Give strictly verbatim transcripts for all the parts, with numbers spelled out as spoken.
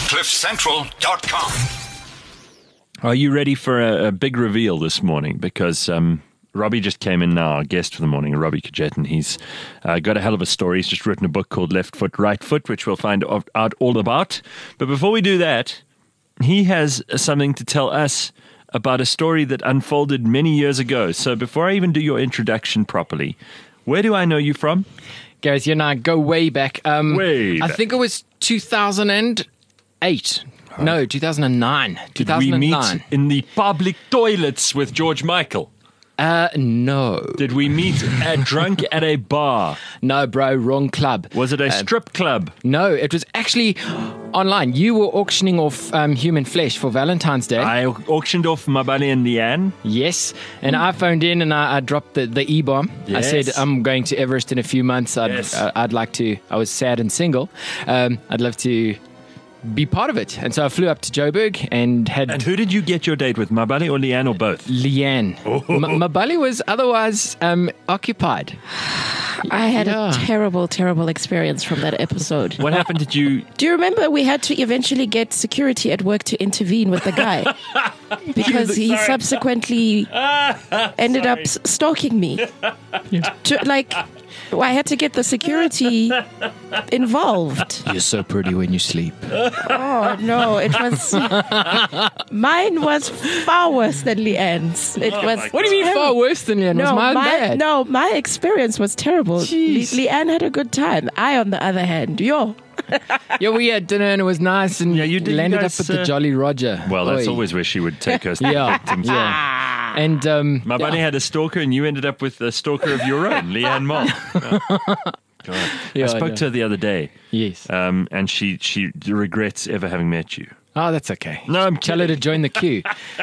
cliff central dot com. Are you ready for a, a big reveal this morning? Because um, Robbie just came in now, our guest for the morning, Robbie Kajet, and he's uh, got a hell of a story. He's just written a book called Left Foot, Right Foot, which we'll find out all about. But before we do that, he has something to tell us about a story that unfolded many years ago. So before I even do your introduction properly, where do I know you from? Gareth, you and I go way back. Um, way back. I think it was two thousand eight. Right. No, two thousand nine. Did two thousand nine. we meet in the public toilets with George Michael? Uh, no. Did we meet at drunk at a bar? No, bro, wrong club. Was it a uh, strip club? No, it was actually online. You were auctioning off um, human flesh for Valentine's Day. I auctioned off Mabali and Leanne. Yes, and I phoned in and I, I dropped the, the E-bomb. Yes. I said, I'm going to Everest in a few months. I'd, Yes. uh, I'd like to, I was sad and single. Um, I'd love to be part of it. And so I flew up to Joburg and had... And who did you get your date with, Mabali or Leanne or both? Leanne. Oh. M- Mabali was otherwise um, occupied. I had Yeah. a terrible, terrible experience from that episode. What happened? Did you... Do you remember we had to eventually get security at work to intervene with the guy? Because he Sorry. subsequently ended up s- stalking me. To, like, I had to get the security involved. You're so pretty when you sleep. Oh, no, it was... Mine was far worse than Leanne's. It Oh was... What do you mean far worse than Leanne? Was No, mine my, bad? no, my experience was terrible. Le- Jeez. Leanne had a good time. I, on the other hand, yo, Yeah, we had dinner and it was nice and Yeah, you did, landed you guys, up at the uh, Jolly Roger. Well, that's Oi. always where she would take us. Yeah, victims. yeah. And um, Mabali yeah. had a stalker and you ended up with a stalker of your own, Leanne Moll. Oh. God. Yeah, I I spoke know. to her the other day. Yes. Um, and she, she regrets ever having met you. Oh, that's okay. No, I'm Tell her to join the queue.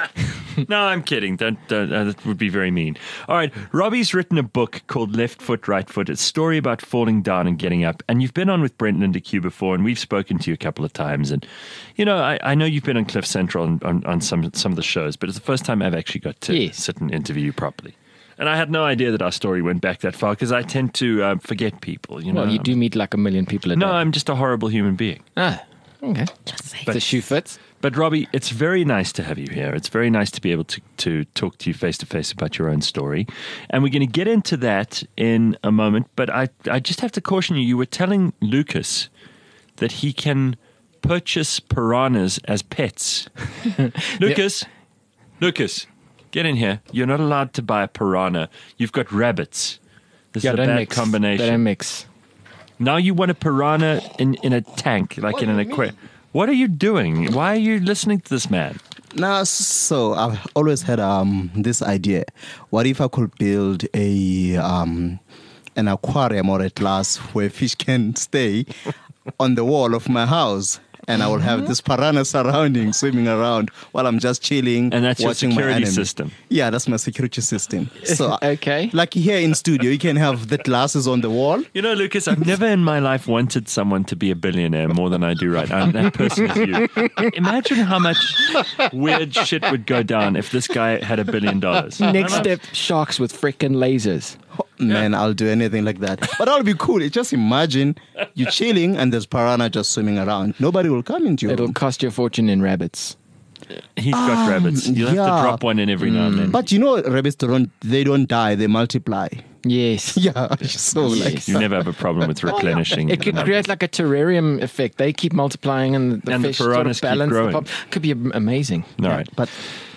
No, I'm kidding. Don't, don't, uh, that would be very mean. All right. Robbie's written a book called Left Foot, Right Foot. It's a story about falling down and getting up. And you've been on with Brent Lindeque before, and we've spoken to you a couple of times. And, you know, I, I know you've been on Cliff Central on, on, on some, some of the shows, but it's the first time I've actually got to Yes. sit and interview you properly. And I had no idea that our story went back that far because I tend to uh, forget people. You know, Well, you do meet like a million people a No, day. I'm just a horrible human being. Ah, okay. just say The shoe fits. But Robbie, it's very nice to have you here. It's very nice to be able to, to talk to you face to face about your own story. And we're going to get into that in a moment. But I, I just have to caution you, you were telling Lucas that he can purchase piranhas as pets. Lucas, Lucas, get in here. You're not allowed to buy a piranha. You've got rabbits. This Yeah, is a don't bad mix. combination. Don't mix. Now you want a piranha in, in a tank, like in an aquarium. What are you doing? Why are you listening to this man? Now, so I've always had um, this idea. What if I could build a um, an aquarium or a glass where fish can stay on the wall of my house? And I will have this piranha surrounding, swimming around while I'm just chilling. And that's your watching my security anime. system. Yeah, that's my security system. So, Okay. like here in studio, you can have the glasses on the wall. You know, Lucas, I've never in my life wanted someone to be a billionaire more than I do right now. And that person is you. Imagine how much weird shit would go down if this guy had a billion dollars. Next step, sharks with frickin' lasers. Oh, man, I'll do anything like that. But that'll be cool. Just imagine you're chilling and there's piranha just swimming around. Nobody will come into your It'll room. cost you a fortune in rabbits. He's got rabbits. You'll have to yeah. drop one in every now and then. But you know, rabbits don't they don't die, they multiply. Yes. Yeah, so like Yes. You never have a problem with replenishing. It could the create like a terrarium effect. They keep multiplying and the And the fish sort piranhas of keep balance the growing. pop. Could be am- amazing. All right. but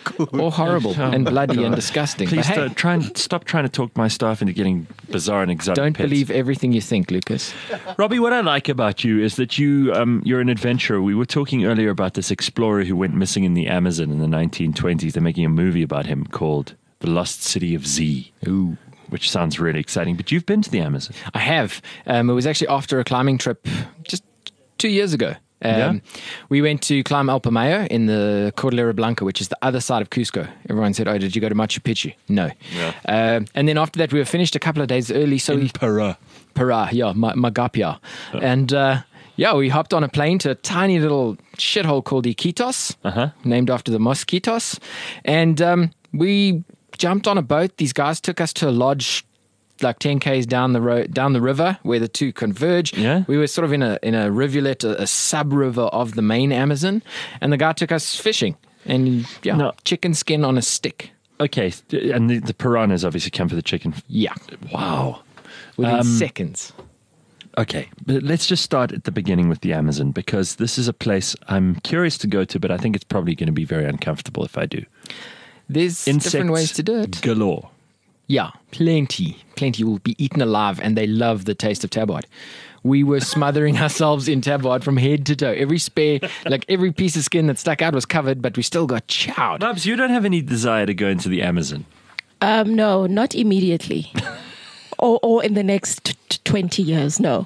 Or horrible Oh, and bloody God. and disgusting. Please But hey, don't, try and stop trying to talk my staff into getting bizarre and exotic don't pets. believe everything you think, Lucas. Robbie, what I like about you is that you, um, you're an adventurer. We were talking earlier about this explorer who went missing in the Amazon in the nineteen twenties. They're making a movie about him called The Lost City of Z, Ooh. which sounds really exciting. But you've been to the Amazon. I have. Um, it was actually after a climbing trip just two years ago. Um, Yeah? We went to climb Alpamayo in the Cordillera Blanca, which is the other side of Cusco. Everyone said, oh, did you go to Machu Picchu? No. Yeah. Um, and then after that, we were finished a couple of days early. So we, Para. Para, yeah, Ma- Magapia. And uh, yeah, we hopped on a plane to a tiny little shithole called Iquitos, Uh-huh. named after the mosquitoes. And um, we jumped on a boat. These guys took us to a lodge like ten kays down the road, down the river where the two converge. Yeah. We were sort of in a in a rivulet, a, a sub river of the main Amazon, and the guy took us fishing, and yeah, No. chicken skin on a stick. Okay, and the, the piranhas obviously come for the chicken. Yeah, Wow. within Um, seconds. Okay, but let's just start at the beginning with the Amazon, because this is a place I'm curious to go to, but I think it's probably going to be very uncomfortable if I do. There's Insects different ways to do it. galore. Yeah, plenty. Plenty will be eaten alive, and they love the taste of tabard. We were smothering ourselves in tabard from head to toe. Every spare, like every piece of skin that stuck out was covered, but we still got chowed. Babs, you don't have any desire to go into the Amazon. Um, no, not immediately. or, or in the next t- t- twenty years, no.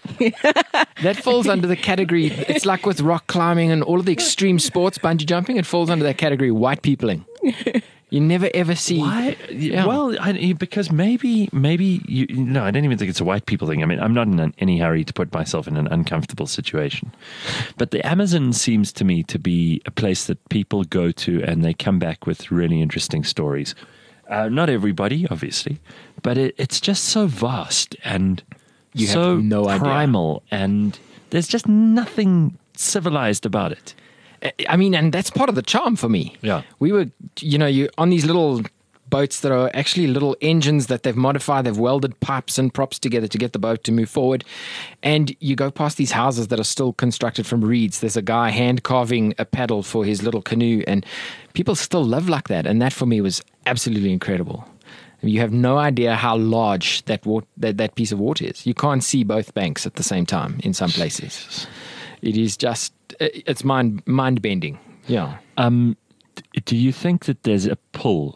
That falls under the category, it's like with rock climbing and all of the extreme sports, bungee jumping, it falls under that category, white peopling. You never ever see. Why? Yeah. Well, I, because maybe, maybe you. No, I don't even think it's a white people thing. I mean, I'm not in an, any hurry to put myself in an uncomfortable situation. But the Amazon seems to me to be a place that people go to and they come back with really interesting stories. Uh, not everybody, obviously, but it, it's just so vast and You have so no idea. primal, and there's just nothing civilized about it. I mean, and that's part of the charm for me. Yeah. We were, you know, you on these little boats that are actually little engines that they've modified. They've welded pipes and props together to get the boat to move forward. And you go past these houses that are still constructed from reeds. There's a guy hand carving a paddle for his little canoe, and people still live like that. And that for me was absolutely incredible. You have no idea how large that, wa- that that piece of water is. You can't see both banks at the same time in some places. It is just, it's mind mind bending. Yeah. Um, d- do you think that there's a pull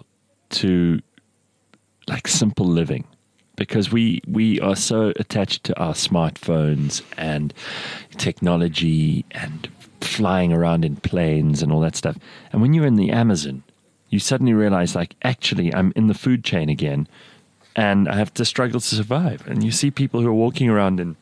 to like simple living? Because we, we are so attached to our smartphones and technology and flying around in planes and all that stuff. And when you're in the Amazon, you suddenly realize, like, actually, I'm in the food chain again, and I have to struggle to survive. And you see people who are walking around in,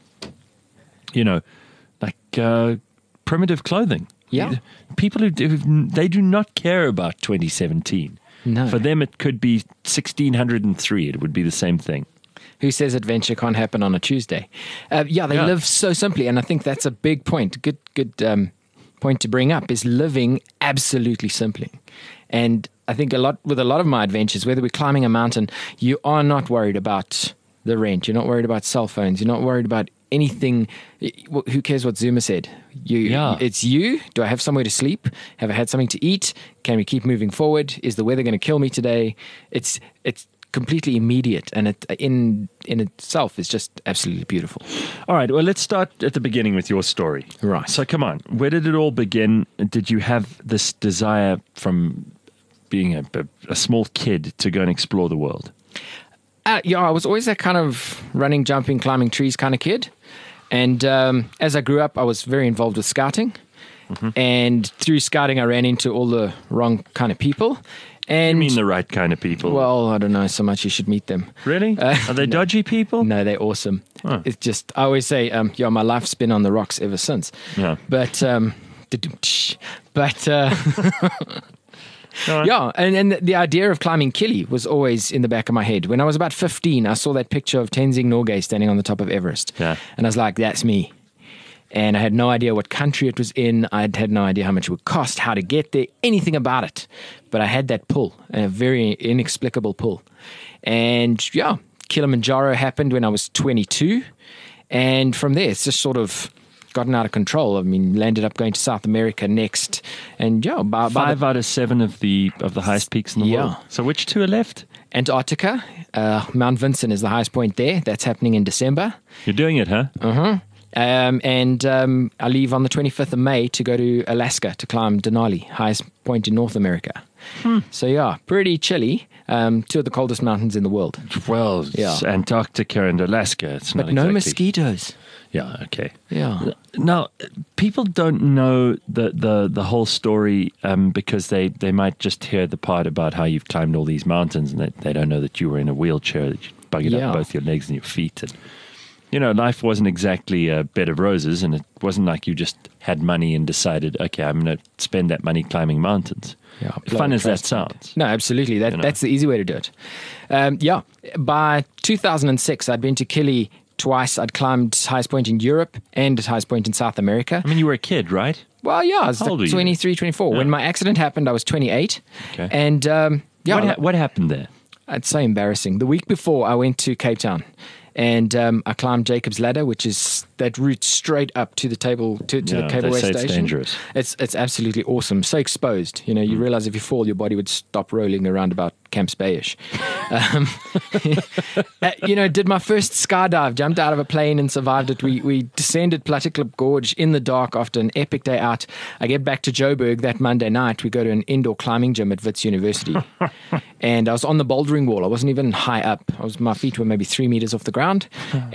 you know, like uh, primitive clothing. Yeah. People who do, they do not care about twenty seventeen. No. For them, it could be sixteen oh three. It would be the same thing. Who says adventure can't happen on a Tuesday? Uh, yeah, they Yeah. live so simply, and I think that's a big point. Good, good um, point to bring up is living absolutely simply. And I think a lot with a lot of my adventures, whether we're climbing a mountain, you are not worried about the rent. You're not worried about cell phones. You're not worried about anything. Who cares what Zuma said? You, Yeah. It's you. Do I have somewhere to sleep? Have I had something to eat? Can we keep moving forward? Is the weather going to kill me today? It's it's completely immediate, and it in in itself is just absolutely beautiful. All right, well, let's start at the beginning with your story. Right. So come on, where did it all begin? Did you have this desire from being a, a, a small kid to go and explore the world? Uh, yeah, I was always that kind of running, jumping, climbing trees kind of kid. And um, as I grew up, I was very involved with scouting. Mm-hmm. And through scouting, I ran into all the wrong kind of people. And You mean the right kind of people? well, I don't know so much. You should meet them. really? Uh, Are they dodgy people? No, they're awesome. Oh. It's just, I always say, um, yeah, my life's been on the rocks ever since. Yeah. But, um, but, uh, All right. yeah, and, and the idea of climbing Kili was always in the back of my head. When I was about fifteen, I saw that picture of Tenzing Norgay standing on the top of Everest. Yeah. And I was like, that's me. And I had no idea what country it was in. I had no idea how much it would cost, how to get there, anything about it. But I had that pull, a very inexplicable pull. And yeah, Kilimanjaro happened when I was twenty-two. And from there, it's just sort of gotten out of control. I mean, landed up going to South America next. And yeah, by, by Five the, out of seven of the of the highest peaks in the Yeah. world. So which two are left? Antarctica, uh, Mount Vinson is the highest point there. That's happening in December. You're doing it, huh? Uh-huh. Um, and um, I leave on the twenty-fifth of May to go to Alaska to climb Denali, highest point in North America. Hmm. So yeah, pretty chilly. Um, two of the coldest mountains in the world. Well, it's Yeah. Antarctica and Alaska. It's But not no exactly- mosquitoes. Yeah, okay. Yeah. Now, people don't know the, the, the whole story um, because they, they might just hear the part about how you've climbed all these mountains, and they, they don't know that you were in a wheelchair, that you buggered Yeah. up both your legs and your feet. And, you know, life wasn't exactly a bed of roses, and it wasn't like you just had money and decided, okay, I'm going to spend that money climbing mountains. Yeah, Fun as that trust fund. sounds. No, absolutely. That You know. That's the easy way to do it. Um, yeah, by two thousand six, I'd been to Kili twice. I'd climbed highest point in Europe and highest point in South America. I mean, you were a kid, right? Well, yeah, I was How old were like you? twenty-three, twenty-four. Yeah. When my accident happened, I was twenty-eight. Okay. And um, yeah, What, ha- what happened there? it's so embarrassing. The week before, I went to Cape Town. And um, I climbed Jacob's Ladder, which is that route straight up to the table to, to Yeah, the they cableway say it's station. dangerous. It's it's absolutely awesome. So exposed, you know. You realize if you fall, your body would stop rolling around about Camps Bayish. Um, uh, you know, did my first skydive, jumped out of a plane and survived it. We we descended Platteklip Gorge in the dark after an epic day out. I get back to Joburg that Monday night. We go to an indoor climbing gym at Wits University, and I was on the bouldering wall. I wasn't even high up. I was my feet were maybe three meters off the ground.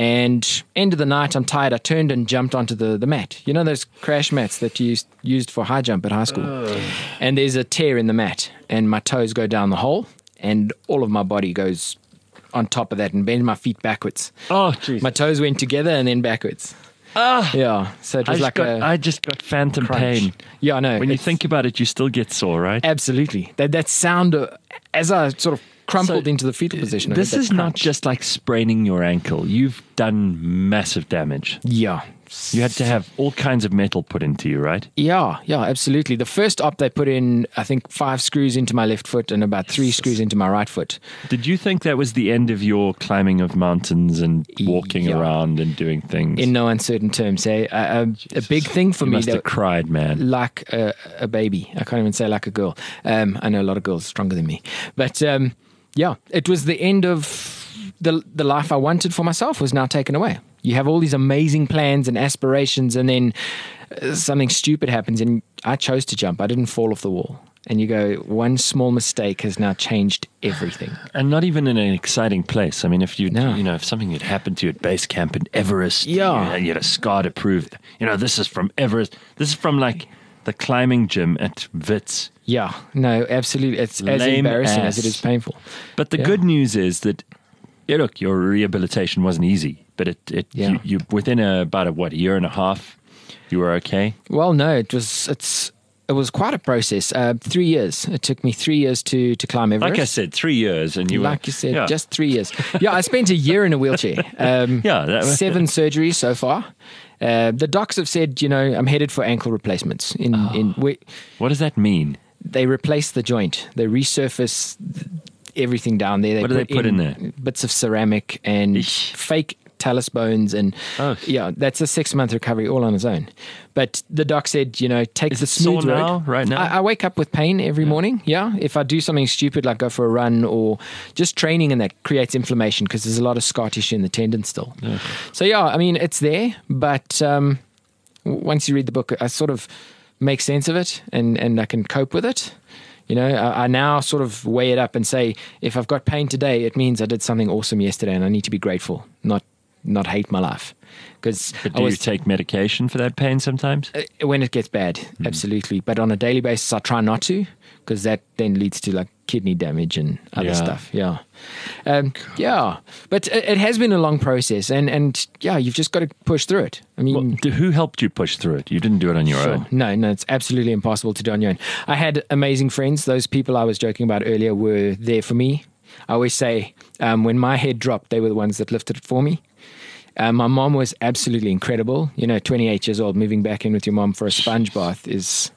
And end of the night, I'm tired. I turned and jumped onto the the mat. You know those crash mats that you used used for high jump at high school. And there's a tear in the mat, and my toes go down the hole, and all of my body goes on top of that and bend my feet backwards. Oh, jeez. My toes went together and then backwards. Ah, Yeah, so it I was just, like got, a I just got phantom crunch. pain. Yeah, I know. When you It's- think about it, you still get sore, right? absolutely that that sound uh, as I sort of crumpled So, into the fetal position. I This heard that is not crunch. just like spraining your ankle. You've done massive damage. yeah. You had to have all kinds of metal put into you, right? Yeah, yeah, absolutely. The first op they put in, I think, five screws into my left foot and about three screws into my right foot. Did you think that was the end of your climbing of mountains and walking Yeah. around and doing things? In no uncertain terms, eh? Uh, um, a big thing for you me, must have that, cried, man. like a, a baby. I can't even say like a girl. Um, I know a lot of girls stronger than me, but um, yeah, it was the end of the the life I wanted for myself was now taken away. You have all these amazing plans and aspirations, and then uh, something stupid happens, and I chose to jump. I didn't fall off the wall. And you go, one small mistake has now changed everything. And not even in an exciting place. I mean, if you No. you know, if something had happened to you at base camp in Everest, Yeah. you, you had a scar to prove, you know, this is from Everest. This is from like the climbing gym at Wits. Yeah, no, absolutely. It's as Lame embarrassing ass. as it is painful. But the Yeah. good news is that, yeah, look, your rehabilitation wasn't easy, but it, it Yeah. you, you within a, about a what a year and a half, you were okay. Well, no, it was it's it was quite a process. Uh, three years. It took me three years to to climb Everest. Like I said, three years, and you like were you said, yeah. just three years. Yeah, I spent a year in a wheelchair. Um, Yeah, that was- seven surgeries so far. Uh, the docs have said, you know, I'm headed for ankle replacements. In Oh. in we, What does that mean? they replace the joint. They resurface th- everything down there. They What do they put in there? Bits of ceramic and Eesh. fake talus bones, and Oh. yeah, that's a six month recovery all on its own. But the doc said, you know, take Is the it sore smooth road. now, right now? I, I wake up with pain every morning. Yeah, if I do something stupid like go for a run or just training, and that creates inflammation because there's a lot of scar tissue in the tendon still. So yeah, I mean it's there, but um, w- once you read the book, I sort of make sense of it, and and I can cope with it. You know, I, I now sort of weigh it up and say, if I've got pain today, it means I did something awesome yesterday, and I need to be grateful, not not hate my life. Because But I do was you take medication for that pain sometimes? uh, when it gets bad, absolutely. But on a daily basis, I try not to, because that then leads to like kidney damage and other Yeah. stuff. Yeah, um, yeah. But it, it has been a long process, and and yeah, you've just got to push through it. I mean, Well, d- who helped you push through it? You didn't do it on your Sure. own. No, no, it's absolutely impossible to do on your own. I had amazing friends. Those people I was joking about earlier were there for me. I always say, um, when my head dropped, they were the ones that lifted it for me. Uh, my mom was absolutely incredible. You know, twenty-eight years old, moving back in with your mom for a sponge bath is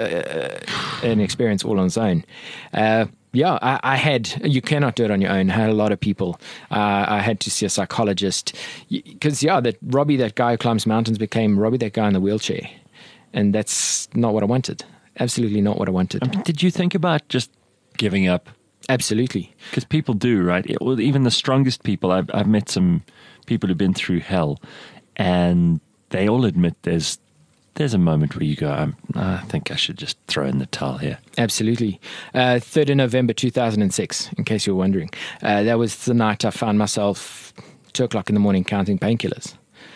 uh, an experience all on its own. Uh, yeah, I, I had, you cannot do it on your own. I had a lot of people. Uh, I had to see a psychologist. Because, yeah, that Robbie, that guy who climbs mountains, became Robbie, that guy in the wheelchair. And that's not what I wanted. Absolutely not what I wanted. I mean, did you think about just giving up? Absolutely. Because people do, right? It- well, even the strongest people, I've, I've met some people who've been through hell, and they all admit there's there's a moment where you go, I'm, I think I should just throw in the towel here. Absolutely. Uh, third of November two thousand six, in case you were wondering. Uh, that was the night I found myself two o'clock in the morning counting painkillers.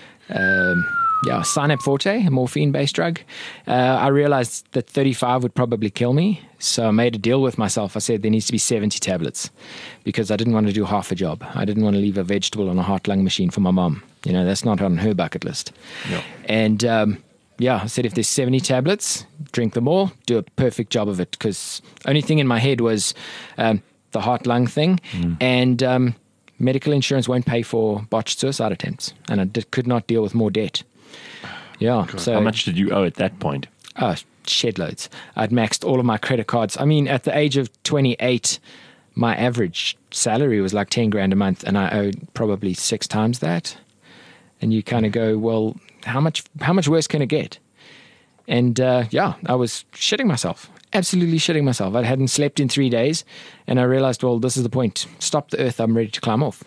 Um, yeah, Synap Forte, a morphine-based drug. Uh, I realized that thirty-five would probably kill me, so I made a deal with myself. I said there needs to be seventy tablets because I didn't want to do half a job. I didn't want to leave a vegetable on a heart-lung machine for my mom. You know, that's not on her bucket list. Yeah. And um, yeah, I said if there's seventy tablets, drink them all, do a perfect job of it. Because only thing in my head was um, the heart-lung thing, mm. and um, medical insurance won't pay for botched suicide attempts. And I did, could not deal with more debt. Yeah. God. So how much did you owe at that point? Oh, shed loads. I'd maxed all of my credit cards. I mean, at the age of twenty-eight, my average salary was like ten grand a month, and I owed probably six times that. And you kind of go, well, how much how much worse can it get? And uh, yeah, I was shitting myself, absolutely shitting myself. I hadn't slept in three days, and I realized, well, this is the point. Stop the earth. I'm ready to climb off.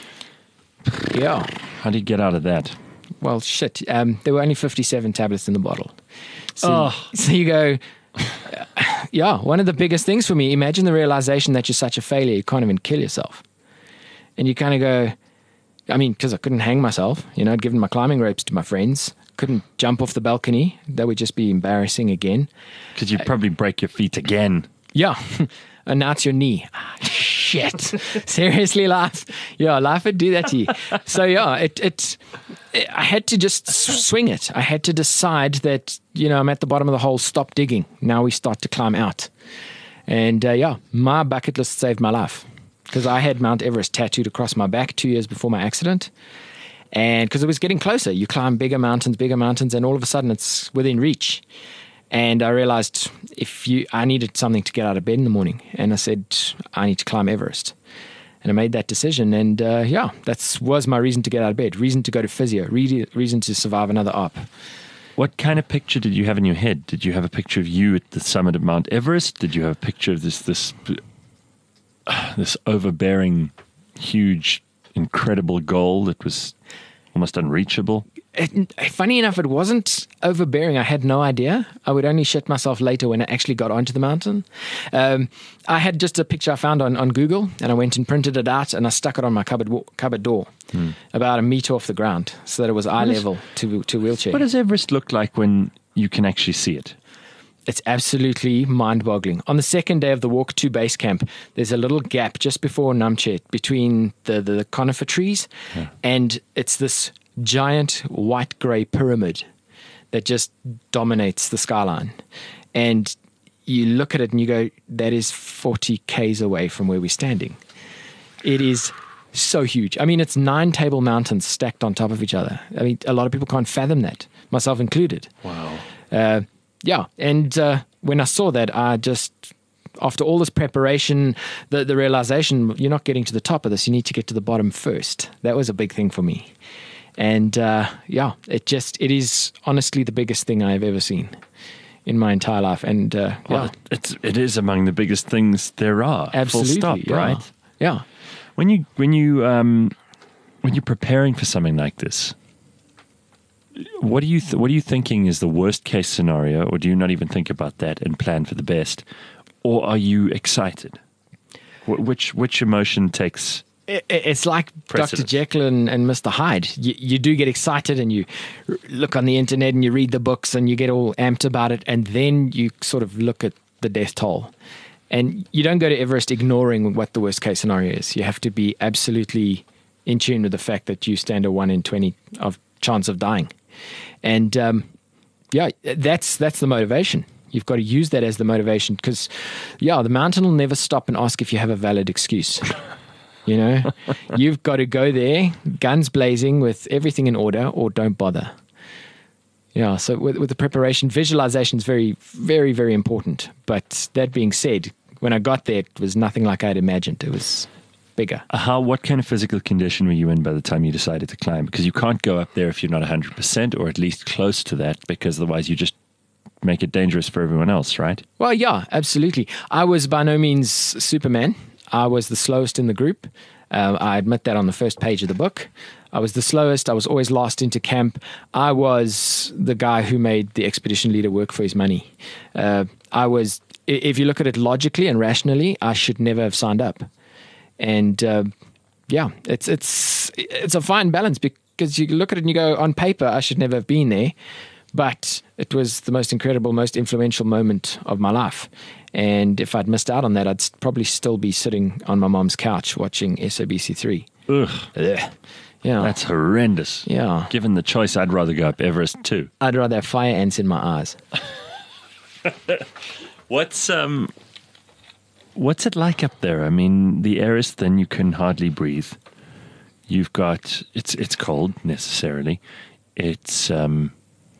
Yeah. How do you get out of that? Well, shit. Um, there were only fifty-seven tablets in the bottle. So, Oh. so you go, yeah, one of the biggest things for me, imagine the realization that you're such a failure, you can't even kill yourself. And you kind of go, I mean, because I couldn't hang myself. You know, I'd given my climbing ropes to my friends. Couldn't jump off the balcony. That would just be embarrassing again. Because you'd probably break your feet again. Yeah. And now it's your knee. Ah, shit. Seriously, life. Yeah, life would do that to you. So yeah, it, it, it, I had to just swing it. I had to decide that, you know, I'm at the bottom of the hole, stop digging. Now we start to climb out. And uh, yeah, my bucket list saved my life. Because I had Mount Everest tattooed across my back two years before my accident. And because it was getting closer, you climb bigger mountains, bigger mountains, and all of a sudden it's within reach. And I realized if you, I needed something to get out of bed in the morning. And I said, I need to climb Everest. And I made that decision. And uh, yeah, that was my reason to get out of bed, reason to go to physio, re- reason to survive another op. What kind of picture did you have in your head? Did you have a picture of you at the summit of Mount Everest? Did you have a picture of this this uh, this overbearing, huge, incredible goal that was almost unreachable? It, funny enough, it wasn't overbearing. I had no idea. I would only shit myself later when I actually got onto the mountain. Um, I had just a picture I found on, on Google, and I went and printed it out, and I stuck it on my cupboard cupboard door, hmm. about a meter off the ground, so that it was eye what level is, to to wheelchair. What does Everest look like when you can actually see it? It's absolutely mind-boggling. On the second day of the walk to base camp, there's a little gap just before Namche between the, the, the conifer trees, yeah. and it's this giant white-grey pyramid that just dominates the skyline. And you look at it and you go, that is forty kays away from where we're standing. It is so huge. I mean, it's nine Table Mountains stacked on top of each other. I mean, a lot of people can't fathom that, myself included. Wow. Uh, yeah, and uh, when I saw that, I just, after all this preparation, the, the realization, you're not getting to the top of this, you need to get to the bottom first. That was a big thing for me. And uh, yeah, it just, it is honestly the biggest thing I've ever seen in my entire life. And uh, well, yeah. it's, it is among the biggest things there are. Absolutely. Full stop, yeah. right? Yeah. When you, when you, um, when you're preparing for something like this, what do you, th- what are you thinking is the worst case scenario, or do you not even think about that and plan for the best? Or are you excited? Wh- which, which emotion takes... It's like Precedence. Doctor Jekyll and, and Mister Hyde. You, you do get excited and you look on the internet and you read the books and you get all amped about it, and then you sort of look at the death toll. And you don't go to Everest ignoring what the worst case scenario is. You have to be absolutely in tune with the fact that you stand a one in twenty of chance of dying. And um, yeah, that's that's the motivation. You've got to use that as the motivation because, yeah, the mountain will never stop and ask if you have a valid excuse. You know, you've got to go there, guns blazing, with everything in order, or don't bother. Yeah, so with, with the preparation, visualization is very, very, very important. But that being said, when I got there, it was nothing like I'd imagined. It was bigger. How? What kind of physical condition were you in by the time you decided to climb? Because you can't go up there if you're not one hundred percent, or at least close to that, because otherwise you just make it dangerous for everyone else, right? Well, yeah, absolutely. I was by no means Superman. I was the slowest in the group. Uh, I admit that on the first page of the book. I was the slowest. I was always last into camp. I was the guy who made the expedition leader work for his money. Uh, I was, if you look at it logically and rationally, I should never have signed up. And uh, yeah, it's it's it's a fine balance because you look at it and you go, on paper, I should never have been there. But it was the most incredible, most influential moment of my life. And if I'd missed out on that, I'd probably still be sitting on my mom's couch watching S A B C three. Ugh. Ugh. Yeah. That's horrendous. Yeah. Given the choice, I'd rather go up Everest too. I'd rather have fire ants in my eyes. What's um, what's it like up there? I mean, the air is thin; you can hardly breathe. You've got it's it's cold necessarily. It's um,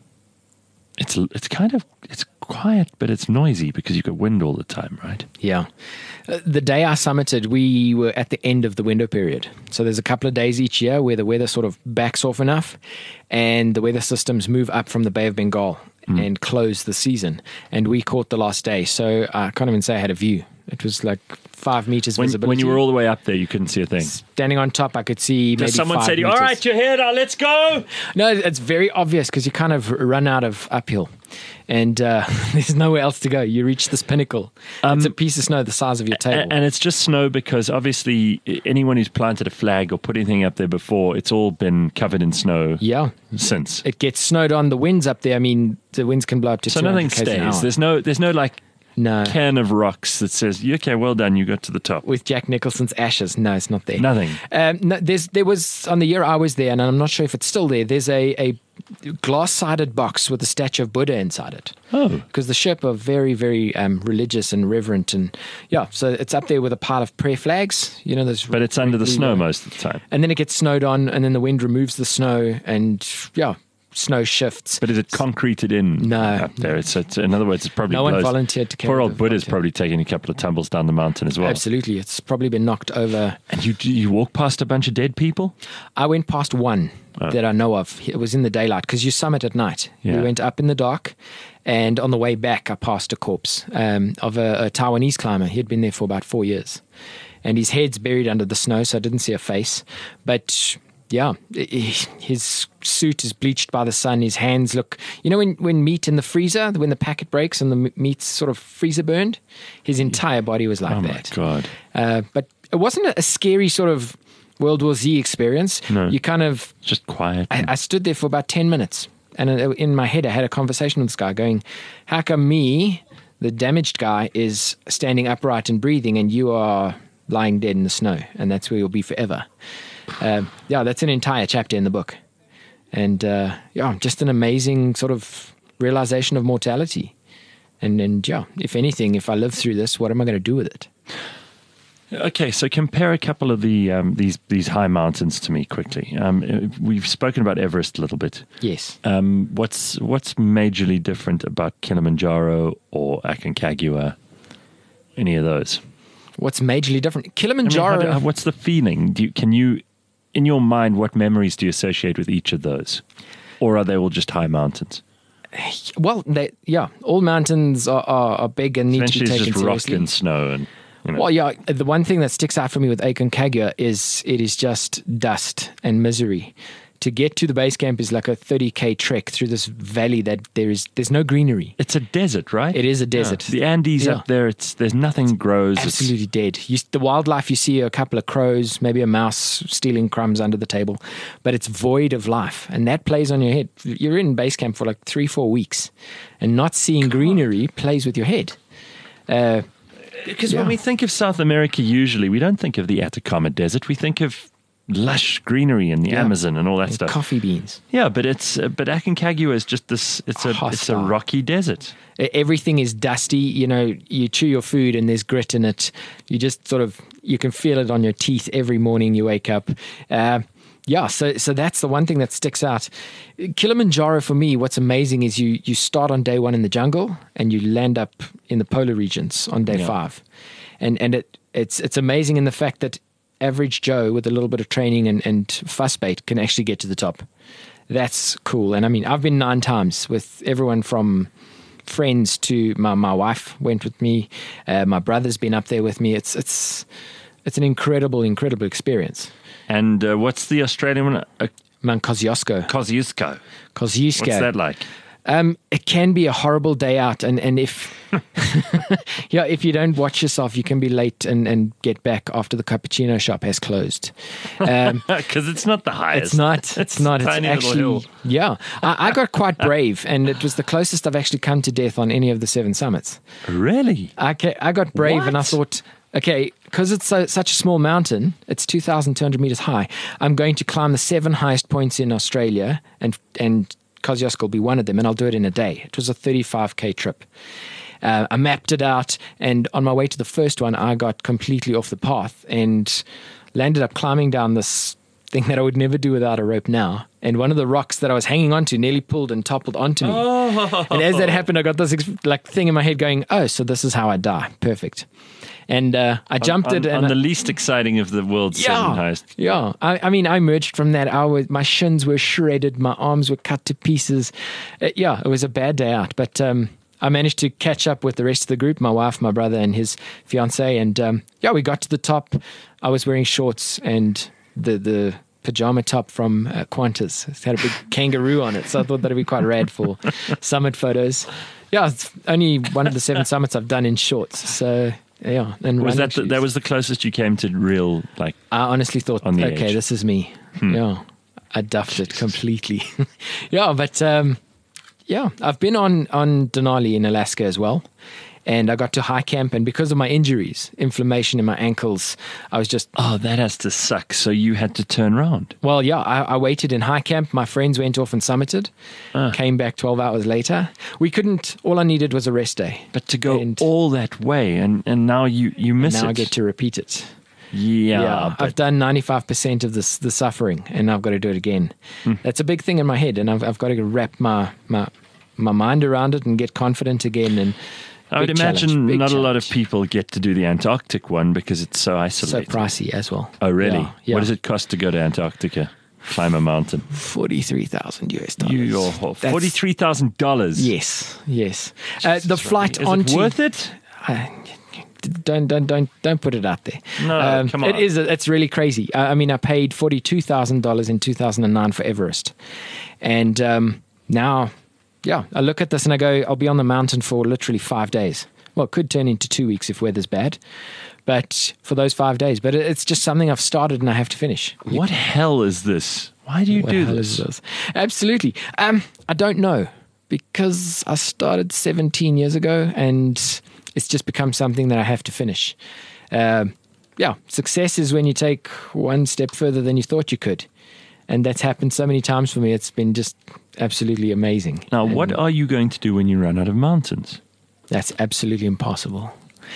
it's it's kind of it's quiet, but it's noisy because you've got wind all the time, right? Yeah. Uh, The day I summited, we were at the end of the window period. So there's a couple of days each year where the weather sort of backs off enough and the weather systems move up from the Bay of Bengal and close the season. And we caught the last day. So I can't even say I had a view. It was like five meters When, visibility. when you were all the way up there, you couldn't see a thing. Standing on top, I could see maybe Does someone five say to you, meters. "All right, you're here now, let's go"? No, it's very obvious because you kind of run out of uphill and uh, there's nowhere else to go. You reach this pinnacle. it's a piece of snow the size of your table. And, and it's just snow because obviously anyone who's planted a flag or put anything up there before, it's all been covered in snow yeah. since. It gets snowed on. The winds up there, I mean, the winds can blow up to So two hundred nothing k's an hour. stays. There's no, there's no like No. can of rocks that says, "Okay, well done, you got to the top." With Jack Nicholson's ashes. No, it's not there. Nothing. Um, no, there's, there was, on the year I was there, and I'm not sure if it's still there, there's a, a glass-sided box with a statue of Buddha inside it. Oh. Because the Sherpa are very, very um, religious and reverent. And yeah, so it's up there with a pile of prayer flags. You know, there's But it's under the really snow low. most of the time. And then it gets snowed on, and then the wind removes the snow, and yeah, snow shifts. But is it concreted in No. up there? It's, it's in other words, it's probably No one blows- volunteered to carry Poor old the Buddha's volunteer. probably taking a couple of tumbles down the mountain as well. Absolutely. It's probably been knocked over. And you you walk past a bunch of dead people? I went past one Oh. that I know of. It was in the daylight because you summit at night. Yeah. We went up in the dark, and on the way back, I passed a corpse um, of a, a Taiwanese climber. He had been there for about four years, and his head's buried under the snow, so I didn't see a face. But yeah, i- his suit is bleached by the sun. His hands look, you know, when, when meat in the freezer, when the packet breaks and the m- meat's sort of freezer burned, his entire body was like Oh my that. God. Uh, but it wasn't a, a scary sort of World War Z experience. No. You kind of, It's just quiet. I, I stood there for about ten minutes, and in in my head, I had a conversation with this guy going, how come me, the damaged guy, is standing upright and breathing, and you are lying dead in the snow, and that's where you'll be forever? Uh, yeah, that's an entire chapter in the book. And uh, yeah, just an amazing sort of realization of mortality. And, and yeah, if anything, if I live through this, what am I going to do with it? Okay, so compare a couple of the um, these these high mountains to me quickly. Um, we've spoken about Everest a little bit. Yes. Um, what's what's majorly different about Kilimanjaro or Aconcagua? Any of those? What's majorly different? I mean, Kilimanjaro. how do- what's the feeling? Do you, can you, in your mind, what memories do you associate with each of those, or are they all just high mountains? Well, they, yeah, all mountains are, are, are big and need to be Essentially, it's taken just rock seriously. and snow, and you know. Well, yeah, the one thing that sticks out for me with Aconcagua is it is just dust and misery. To get to the base camp is like a thirty k trek through this valley that there is there's no greenery. It's a desert, right? It is a Yeah. desert. The Andes Yeah. up there, it's there's nothing grows. It's- Absolutely dead. You, the wildlife you see are a couple of crows, maybe a mouse stealing crumbs under the table, but it's void of life, and that plays on your head. You're in base camp for like three, four weeks, and not seeing greenery plays with your head. Uh, Because Yeah. when we think of South America, usually we don't think of the Atacama Desert. We think of lush greenery and the Yeah. Amazon and all that and stuff. coffee beans. Yeah, but it's uh, but Aconcagua is just this. It's a it's a Hostile. rocky desert. Everything is dusty. You know, you chew your food and there's grit in it. You just sort of, you can feel it on your teeth every morning you wake up. Uh, yeah, so so that's the one thing that sticks out. Kilimanjaro for me, what's amazing is you you start on day one in the jungle and you land up in the polar regions on day Yeah. five, and and it it's it's amazing in the fact that average Joe with a little bit of training and, and fussbait can actually get to the top. That's cool. And I mean, I've been nine times with everyone from friends to my, my wife went with me. Uh, my brother's been up there with me. It's it's it's an incredible, incredible experience. And uh, what's the Australian one? Uh, Mount Kosciuszko. Kosciuszko. Kosciuszko. What's that like? Um, it can be a horrible day out, and, and if yeah, if you don't watch yourself, you can be late and, and get back after the cappuccino shop has closed. Um, Because it's not the highest. It's not. It's not. It's tiny little actually. hill. Yeah, I, I got quite brave, and it was the closest I've actually come to death on any of the seven summits. Really? I ca- I got brave, and I What? thought, okay, because it's so, such a small mountain, it's two thousand two hundred meters high. I'm going to climb the seven highest points in Australia, and and Kosciuszko will be one of them, and I'll do it in a day. It was a thirty-five K trip. Uh, I mapped it out, and on my way to the first one, I got completely off the path and landed up climbing down this thing that I would never do without a rope now. And one of the rocks that I was hanging onto nearly pulled and toppled onto me. Oh. And as that happened, I got this ex- like thing in my head going, oh, so this is how I die. Perfect. And uh, I jumped on, it. on, and on I, the least exciting of the world's yeah, seven highest. Yeah. I, I mean, I emerged from that. I was, my shins were shredded. My arms were cut to pieces. Uh, yeah, it was a bad day out. But um, I managed to catch up with the rest of the group, my wife, my brother, and his fiancée. And um, yeah, we got to the top. I was wearing shorts and the the pajama top from uh, Qantas. It had a big kangaroo on it. So I thought that'd be quite rad for summit photos. Yeah, it's only one of the seven summits I've done in shorts. So yeah. And Was running that the, shoes. that was the closest you came to real, like, I honestly thought, on the okay, edge? this is me. Hmm. Yeah. I duffed it completely. yeah, but um, yeah, I've been on, on Denali in Alaska as well. And I got to high camp, and because of my injuries, inflammation in my ankles, I was just, oh, that has to suck. So you had to turn around. well, yeah, I, I waited in high camp. My friends went off and summited, Ah. came back twelve hours later. We couldn't, all I needed was a rest day. But to go And- all that way, and, and now you, you miss now it. I get to repeat it. yeah, Yeah, but I've done ninety-five percent of this the suffering, and I've got to do it again. Hmm. That's a big thing in my head, and I've I've got to wrap my my my mind around it and get confident again. And I would big imagine challenge, big not a lot of challenge. people get to do the Antarctic one because it's so So isolated. pricey as well. Oh, really? Yeah, yeah. What does it cost to go to Antarctica? Climb a mountain? Forty-three thousand U S dollars. You, That's- forty-three thousand dollars. Yes, yes. Uh, the flight Is onto it worth it? Uh, don't don't don't don't put it out there. No, come on. It is. It's really crazy. I, I mean, I paid forty-two thousand dollars in two thousand and nine for Everest, and um, now, yeah, I look at this and I go, I'll be on the mountain for literally five days. Well, it could turn into two weeks if weather's bad, but for those five days. But it, it's just something I've started and I have to finish. What hell is this? Why do you What do the hell this? is this? Absolutely. Um, I don't know, because I started seventeen years ago, and it's just become something that I have to finish. Um, yeah, success is when you take one step further than you thought you could. And that's happened so many times for me. It's been just absolutely amazing. Now, And what are you going to do when you run out of mountains? That's absolutely impossible.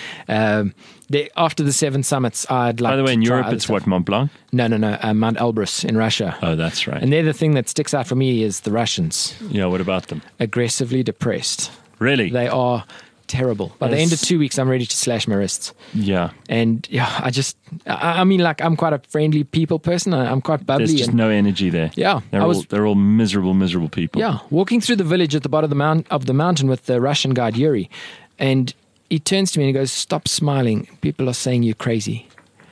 Um, the, after the seven summits, I'd like By the way, to in try Europe, other it's stuff. what, Mont Blanc? No, no, no. Uh, Mount Elbrus in Russia. Oh, that's right. And they're the thing that sticks out for me is the Russians. Yeah, what about them? Aggressively depressed. Really? They are terrible. By the Yes. end of two weeks, I'm ready to slash my wrists. yeah. And yeah, I just, I, I mean, like, I'm quite a friendly people person. I, I'm quite bubbly. There's just and, no energy there. Yeah, They're, I all, was- they're all miserable, miserable people. yeah, walking through the village at the bottom of the, mount, of the mountain with the Russian guide Yuri. And he turns to me and he goes, stop smiling. People are saying you're crazy.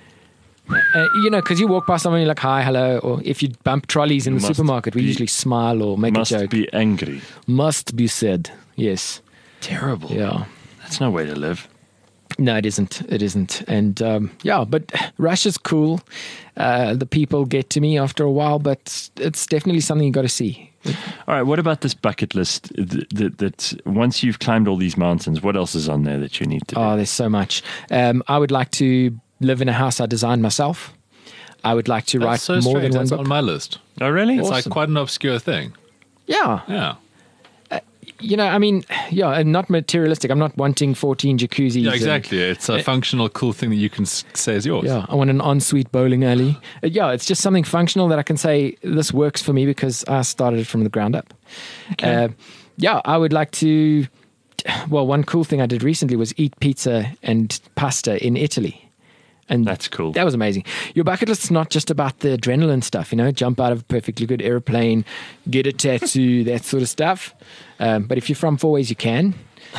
Uh, you know, because you walk past someone, you're like, hi, hello. Or if you bump trolleys in You the must supermarket, we be- usually smile or make Must a joke. be angry. Must be said. Yes. Terrible. Yeah. That's no way to live. No, it isn't. It isn't. And um, yeah, but Russia's cool. Uh, the people get to me after a while, but it's definitely something you got to see. All right, what about this bucket list that, that, that once you've climbed all these mountains, what else is on there that you need to do? Oh, there's so much. Um, I would like to live in a house I designed myself. I would like to write That's so more strange. than one That's book. on my list. Oh, really? It's Awesome. like quite an obscure thing. Yeah. Yeah. You know, I mean, yeah, and not materialistic. I'm not wanting fourteen jacuzzis. Yeah, and- exactly. It's a functional, cool thing that you can s- say is yours. Yeah, I want an ensuite bowling alley. Uh, yeah, it's just something functional that I can say this works for me because I started it from the ground up. Uh, yeah, I would like to. Well, one cool thing I did recently was eat pizza and pasta in Italy. And That's cool. That was amazing. Your bucket list is not just about the adrenaline stuff, you know, jump out of a perfectly good airplane, get a tattoo, that sort of stuff. Um, but if you're from Four Ways, you can.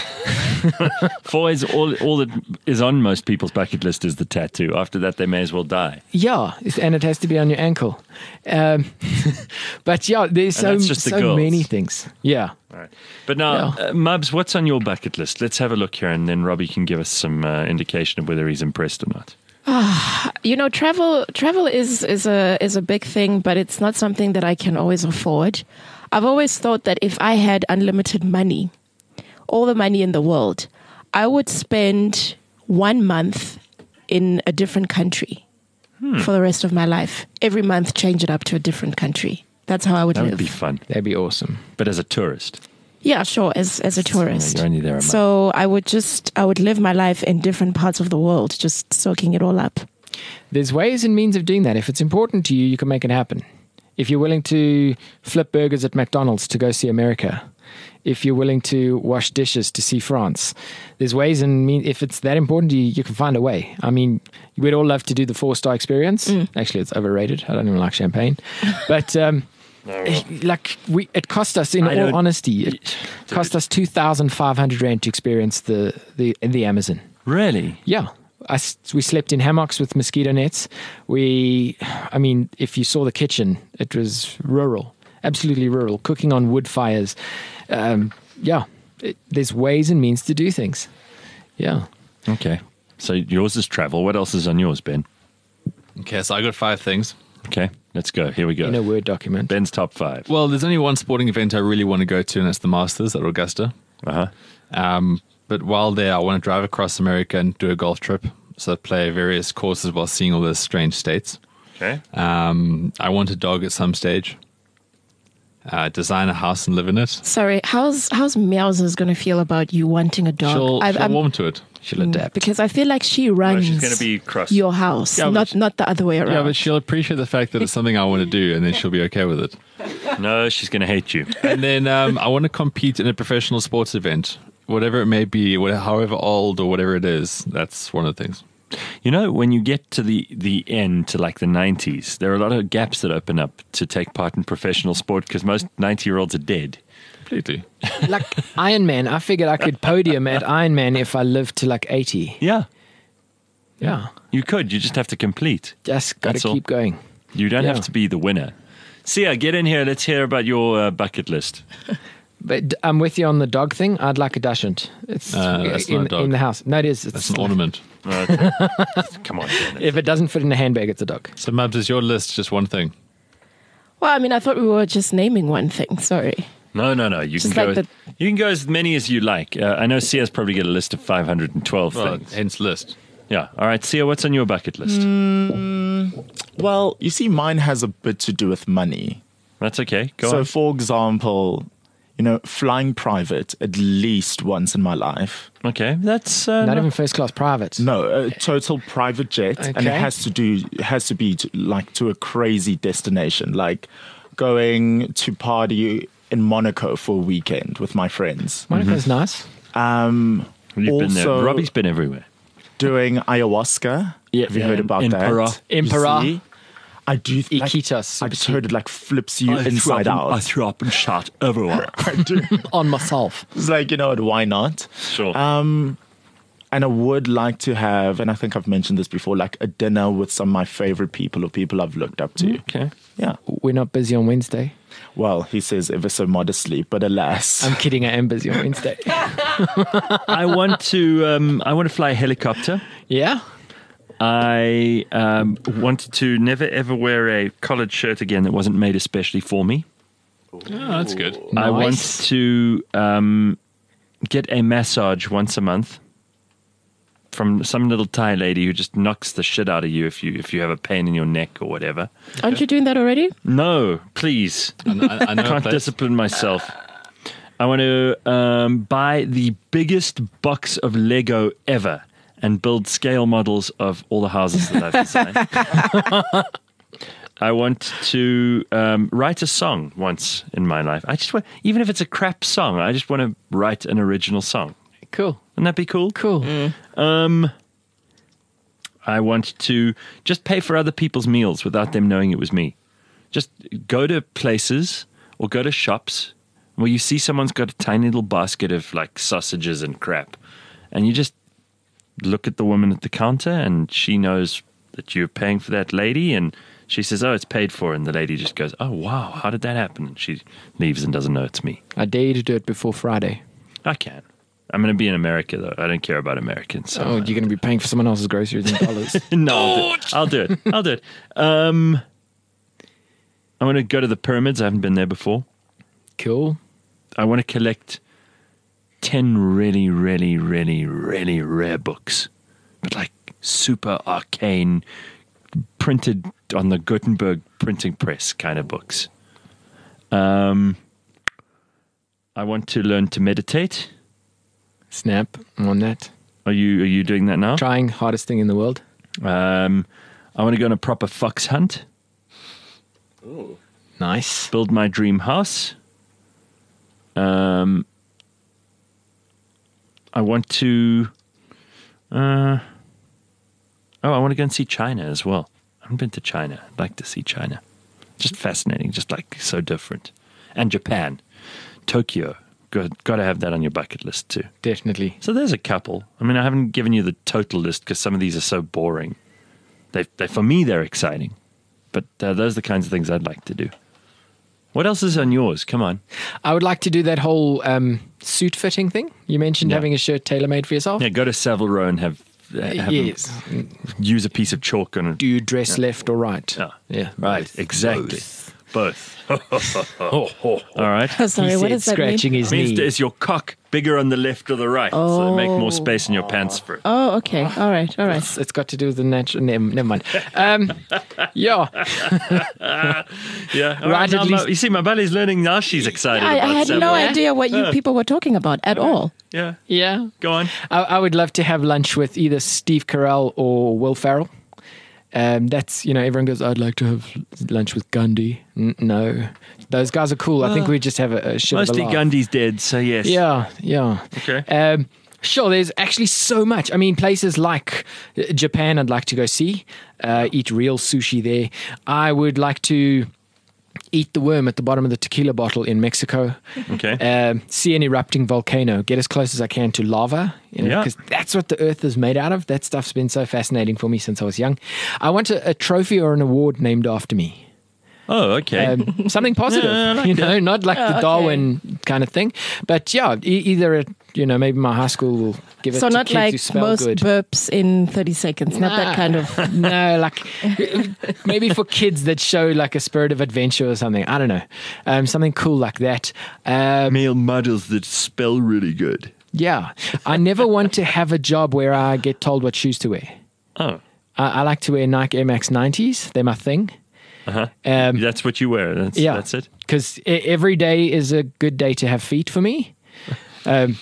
Four is all, all that is on most people's bucket list is the tattoo. After that, they may as well die. Yeah, and it has to be on your ankle. Um, but yeah, there's so, And that's just the so girls. many things. Yeah. All right. But now, Yeah. uh, Mubs, what's on your bucket list? Let's have a look here, and then Robbie can give us some uh, indication of whether he's impressed or not. You know, travel travel is is a is a big thing, but it's not something that I can always afford. I've always thought that if I had unlimited money, all the money in the world, I would spend one month in a different country for the rest of my life. Every month, change it up to a different country. That's how I would That live. would be fun. That'd be awesome. But as a tourist, Yeah, sure. As as a tourist, you're only there a month. so I would just I would live my life in different parts of the world, just soaking it all up. There's ways and means of doing that. If it's important to you, you can make it happen. If you're willing to flip burgers at McDonald's to go see America, if you're willing to wash dishes to see France, there's ways and means. If it's that important to you, you can find a way. I mean, we'd all love to do the four-star experience. Mm. Actually, it's overrated. I don't even like champagne. But um, like we, it cost us, in I all don't- honesty, it cost us two thousand five hundred rand to experience the, the, the Amazon. really? Yeah. I s we slept in hammocks with mosquito nets. We, I mean, if you saw the kitchen, it was rural, absolutely rural, cooking on wood fires. Um, yeah, it, there's ways and means to do things. Yeah. Okay. So yours is travel. What else is on yours, Ben? Okay, so I got five things. Okay, let's go. Here we go. In a Word document. Ben's top five. Well, there's only one sporting event I really want to go to, and that's the Masters at Augusta. Uh-huh. Um, but while there, I want to drive across America and do a golf trip. So play various courses while seeing all those strange states. Okay. Um, I want a dog at some stage. Uh, design a house and live in it. Sorry, how's how's Meowsers going to feel about you wanting a dog? She'll, I- she'll I'm- warm to it. She'll adapt. because I feel like she runs she's gonna be cross. your house, Yeah, but not she- not the other way around. Yeah, but she'll appreciate the fact that it's something I want to do, and then she'll be okay with it. No, she's going to hate you. And then um, I want to compete in a professional sports event, whatever it may be, whatever, however old or whatever it is. That's one of the things. You know, when you get to the, the end, to like the nineties, there are a lot of gaps that open up to take part in professional sport because most ninety-year-olds are dead. Completely. Like Ironman, I figured I could podium at Ironman if I lived to like eighty. Yeah. Yeah. You could. You just have to complete. Just got That's to all. keep going. You don't Yeah. have to be the winner. Sia, get in here. Let's hear about your uh, bucket list. But I'm with you on the dog thing. I'd like a dachshund. It's Uh, that's in, not a dog. in the house. No, it is. It's That's an ornament. Uh, come on, Ben. If it doesn't fit in a handbag, it's a dog. So, Mabs, is your list just one thing? well, I mean, I thought we were just naming one thing. Sorry. No, no, no. You can Just go. like the- You can go as many as you like. Uh, I know Sia's probably got a list of five hundred twelve Well, things. hence list. Yeah. All right, Sia, what's on your bucket list? Well, you see, mine has a bit to do with money. That's okay. Go so, on. for example, you know, flying private at least once in my life. Okay, that's uh, Not even first class private. No, a total private jet, and it Okay. has to do it has to be to, like to a crazy destination, like going to party in Monaco for a weekend with my friends. Monaco's nice. Um, You've been there. also- Robbie's been everywhere. doing ayahuasca. Yeah, Have you yeah, heard about Emperor. that? Emperor. You see? I do. Like, Iquitos, I just heard it like flips you I threw inside up and- out. I threw up and shot everywhere. I do. On myself. It's like, you know what, why not? Sure. Um, and I would like to have, and I think I've mentioned this before, like a dinner with some of my favorite people or people I've looked up to. okay. Yeah. We're not busy on Wednesday. Well, he says ever so modestly, but alas. I'm kidding. I am busy on Wednesday. I want to. Um, I want to fly a helicopter. Yeah. I um, wanted to never ever wear a collared shirt again that wasn't made especially for me. Oh, that's good. I want Nice. to um, get a massage once a month from some little Thai lady who just knocks the shit out of you if you if you have a pain in your neck or whatever. Aren't you doing that already? No, please. I, I, I know I a can't place. discipline myself. I want to um, buy the biggest box of Lego ever and build scale models of all the houses that I've designed. I want to um, write a song once in my life. I just want, even if it's a crap song, I just want to write an original song. Cool. Wouldn't that be cool? Cool. Um, I want to just pay for other people's meals without them knowing it was me. Just go to places or go to shops where you see someone's got a tiny little basket of like sausages and crap, and you just look at the woman at the counter and she knows that you're paying for that lady, and she says, "Oh, it's paid for," and the lady just goes, "Oh, wow, how did that happen?" And she leaves and doesn't know it's me. I dare you to do it before Friday. I can. I'm going to be in America, though. I don't care about Americans. So Oh, you're going to be paying for someone else's groceries in dollars. No, I'll do it. I'll do it. I'll do it. Um, I want to go to the pyramids. I haven't been there before. Cool. I want to collect ten really, really, really, really rare books, but like super arcane, printed on the Gutenberg printing press kind of books. Um, I want to learn to meditate. Snap on that. Are you are you doing that now? Trying, hardest thing in the world. Um, I want to go on a proper fox hunt. Nice. Build my dream house. Um, I want to. Uh, oh, I want to go and see China as well. I haven't been to China. I'd like to see China. Just fascinating. Just like so different. And Japan, Tokyo. Good. Got to have that on your bucket list too. Definitely. So there's a couple. I mean, I haven't given you the total list because some of these are so boring. They, they for me, they're exciting. But uh, those are the kinds of things I'd like to do. What else is on yours? Come on. I would like to do that whole um, suit fitting thing. You mentioned Yeah. having a shirt tailor-made for yourself. Yeah, go to Savile Row and have, uh, have yes. them use a piece of chalk on it. Do you dress left or right? Yeah. Yeah. Right, Both. exactly. Both. All right. Oh, sorry, He what said does that mean? scratching his Means knee. is your cock bigger on the left or the right? So make more Oh. space in your pants for it. Oh, okay. All right. All right. It's, it's got to do with the natural. Never, never mind. Um, yeah. Yeah. All Right, now at my- least- you see, my belly's learning now. She's excited I, about I had Savile no Row. idea what you people were talking about at all. Yeah. Yeah. Go on. I, I would love to have lunch with either Steve Carell or Will Ferrell. Um, that's, you know, everyone goes, I'd like to have lunch with Gundy. N- no. Those guys are cool. I think we just have a, a shit Mostly of a laugh. Gundy's dead, so yes. Yeah, yeah. Okay. Um, sure, there's actually so much. I mean, places like uh, Japan, I'd like to go see, uh, eat real sushi there. I would like to eat the worm at the bottom of the tequila bottle in Mexico. Okay. Um, see an erupting volcano. Get as close as I can to lava. You know, Yeah. because that's what the Earth is made out of. That stuff's been so fascinating for me since I was young. I want a, a trophy or an award named after me. Oh, okay. Um, something positive, Yeah, I like you know, that. not like Oh, the okay. Darwin kind of thing. But yeah, e- either, a, you know, maybe my high school will give it So to not kids who like spell most good. burps in thirty seconds. Not that Nah. kind of. No, like maybe for kids that show like a spirit of adventure or something. I don't know. Um, something cool like that. Um, Male models that spell really good. yeah. I never want to have a job where I get told what shoes to wear. Oh, I, I like to wear Nike Air Max nineties. They're my thing. uh-huh. Um, That's what you wear. That's, yeah. that's it. Because every day is a good day to have feet for me. Um,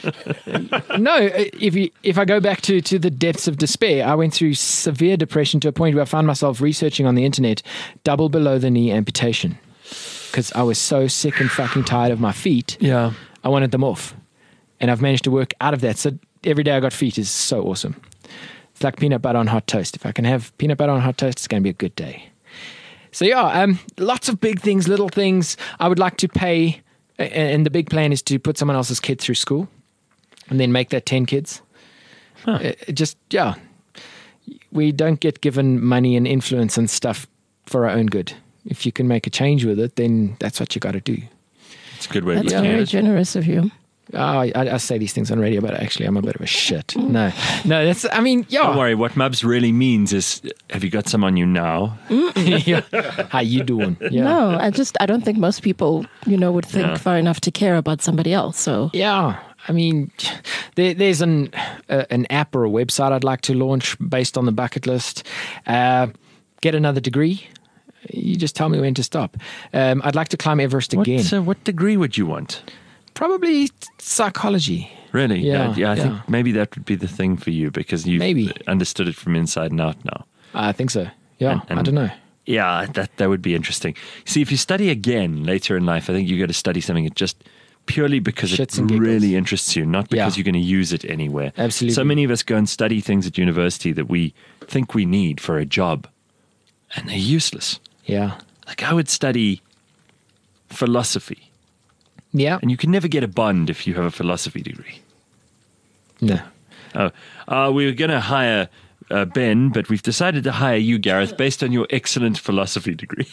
no, if you, if I go back to, to the depths of despair, I went through severe depression to a point where I found myself researching on the internet double below the knee amputation because I was so sick and fucking tired of my feet. Yeah. I wanted them off, and I've managed to work out of that. So every day I got feet is so awesome. It's like peanut butter on hot toast. If I can have peanut butter on hot toast, it's going to be a good day. So yeah, um, lots of big things, little things. I would like to pay, a- and the big plan is to put someone else's kid through school, and then make that ten kids. Uh, just yeah, we don't get given money and influence and stuff for our own good. If you can make a change with it, then that's what you got to do. It's a good way That's to look very at it. generous of you. Oh, I, I say these things on radio, but actually, I'm a bit of a shit. No, no, that's. I mean, yeah. Don't worry. What Mubs really means is, have you got some on you now? Yeah. How you doing? Yeah. No, I just I don't think most people you know would think Yeah. far enough to care about somebody else. So Yeah, I mean, there, there's an uh, an app or a website I'd like to launch based on the bucket list. Uh, get another degree. You just tell me when to stop. Um, I'd like to climb Everest What, again. uh, what degree would you want? Probably psychology. Really? Yeah, Uh, yeah. I yeah. think maybe that would be the thing for you because you've Maybe. understood it from inside and out now. I think so. Yeah, And- and- I don't know. Yeah, that that would be interesting. See, if you study again later in life, I think you got to study something that just purely because Shits it and giggles. really interests you, not because Yeah. you're going to use it anywhere. Absolutely. So many of us go and study things at university that we think we need for a job, and they're useless. Yeah. Like I would study philosophy, Yeah. and you can never get a bond if you have a philosophy degree. No. Oh, uh, we were going to hire uh, Ben, but we've decided to hire you, Gareth, based on your excellent philosophy degree.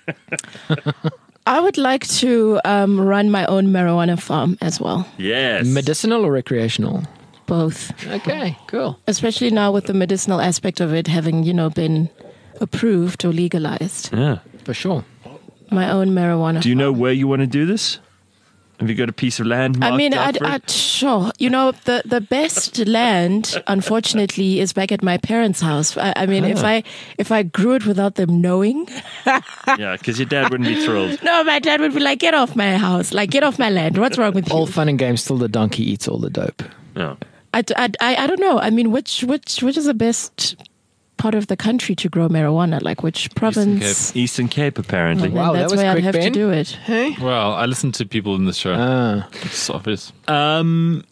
I would like to um, run my own marijuana farm as well. Yes. Medicinal or recreational? Both, Okay, cool. especially now with the medicinal aspect of it having you know been approved or legalized. Yeah. For sure. My own marijuana. Do you know where you want to do this? Have you got a piece of land marked I mean, out I'd, for it? I'd, sure. You know, the, the best land, unfortunately, is back at my parents' house. I, I mean, if I if I grew it without them knowing, Yeah, because your dad wouldn't be thrilled. no, my dad would be like, "Get off my house! Like, get off my land! What's wrong with you?" All fun and games till the donkey eats all the dope. No. I, I, I, I don't know. I mean, which which which is the best part of the country to grow marijuana? Like, which province? Eastern Cape, apparently. Then Wow, that that's was where I'd quick, have to Ben. do it. Hey? Well, I listen to people in the show. Ah. It's obvious. Um,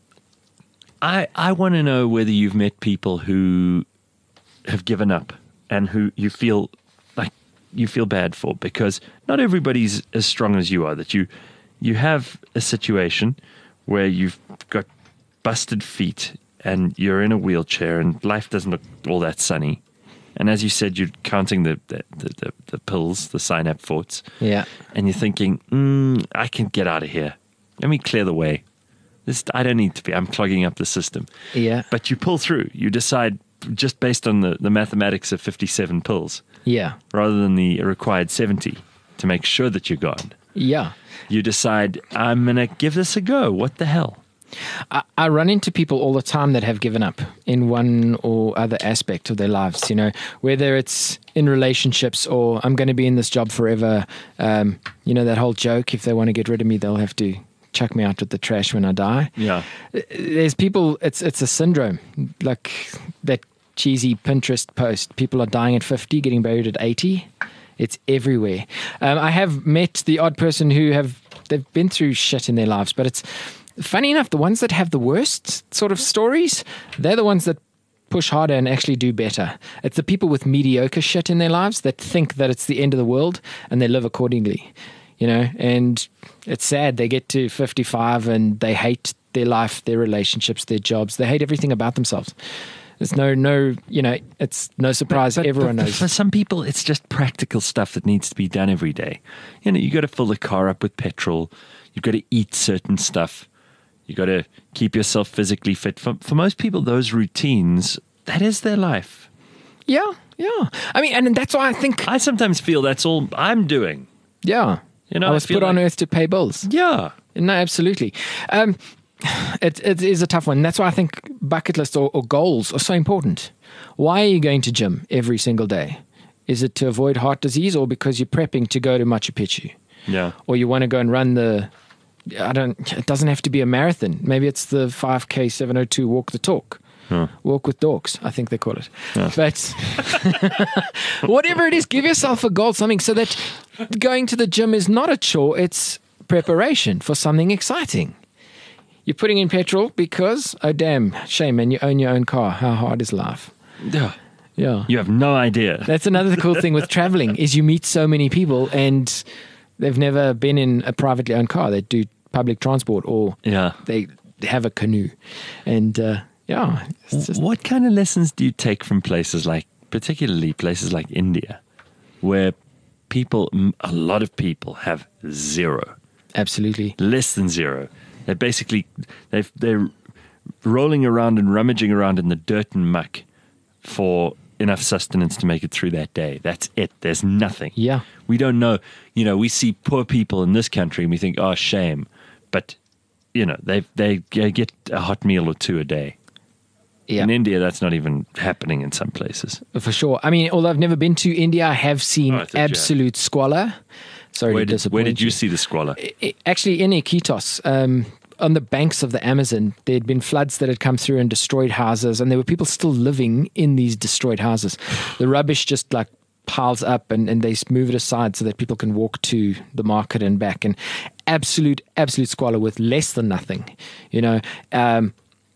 I I want to know whether you've met people who have given up and who you feel like you feel bad for, because not everybody's as strong as you are. That you you have a situation where you've got busted feet and you're in a wheelchair and life doesn't look all that sunny. And as you said, you're counting the the, the, the, the pills, the synapse forts. Yeah. And you're thinking, mm, I can get out of here. Let me clear the way. This I don't need to be. I'm clogging up the system. Yeah. But you pull through. You decide just based on the, the mathematics of fifty-seven pills Yeah. rather than the required seventy to make sure that you're gone. Yeah. You decide, I'm going to give this a go. What the hell? I, I run into people all the time that have given up in one or other aspect of their lives, you know, whether it's in relationships or I'm going to be in this job forever. Um, you know, that whole joke, if they want to get rid of me, they'll have to chuck me out with the trash when I die. Yeah. There's people, it's it's a syndrome, like that cheesy Pinterest post. People are dying at fifty, getting buried at eighty. It's everywhere. Um, I have met the odd person who have, they've been through shit in their lives, but it's funny enough, the ones that have the worst sort of stories, they're the ones that push harder and actually do better. It's the people with mediocre shit in their lives that think that it's the end of the world and they live accordingly, you know, and it's sad. They get to fifty-five and they hate their life, their relationships, their jobs. They hate everything about themselves. There's no, no, you know, it's no surprise. But- but- Everyone but knows. For some people, it's just practical stuff that needs to be done every day. You know, you got to fill the car up with petrol. You've got to eat certain stuff. You got to keep yourself physically fit. For, for most people, those routines, that is their life. Yeah, yeah. I mean, and that's why I think, I sometimes feel that's all I'm doing. yeah. You know, I I was feel put on like- earth to pay bills. Yeah. No, absolutely. Um, it, it is a tough one. That's why I think bucket lists or, or goals are so important. Why are you going to gym every single day? Is it to avoid heart disease or because you're prepping to go to Machu Picchu? Yeah. Or you want to go and run the, I don't, it doesn't have to be a marathon. Maybe it's the five K seven oh two walk the talk. Walk with dorks, I think they call it. But whatever it is, give yourself a goal, something so that going to the gym is not a chore, it's preparation for something exciting. You're putting in petrol because, oh damn, shame, man, you own your own car. How hard is life? Yeah. Yeah. You have no idea. That's another cool thing with traveling is you meet so many people and they've never been in a privately owned car. They do public transport or Yeah. they have a canoe. And uh, yeah, it's just, What kind of lessons do you take from places like, particularly places like India, where people, m- a lot of people have zero, absolutely. less than zero. They're basically, they've, they're rolling around and rummaging around in the dirt and muck for enough sustenance to make it through that day. That's it. There's nothing. Yeah. We don't know. You know, we see poor people in this country and we think, oh, shame. But, you know, they they get a hot meal or two a day. Yeah. In India, that's not even happening in some places. For sure. I mean, although I've never been to India, I have seen Oh, I thought you had. absolute squalor. Sorry Where to did, disappoint where did you see the squalor? I- Actually, in Iquitos, um, on the banks of the Amazon, there had been floods that had come through and destroyed houses, and there were people still living in these destroyed houses. The rubbish just like piles up, and, and they move it aside so that people can walk to the market and back. And absolute, absolute squalor with less than nothing. You know, um,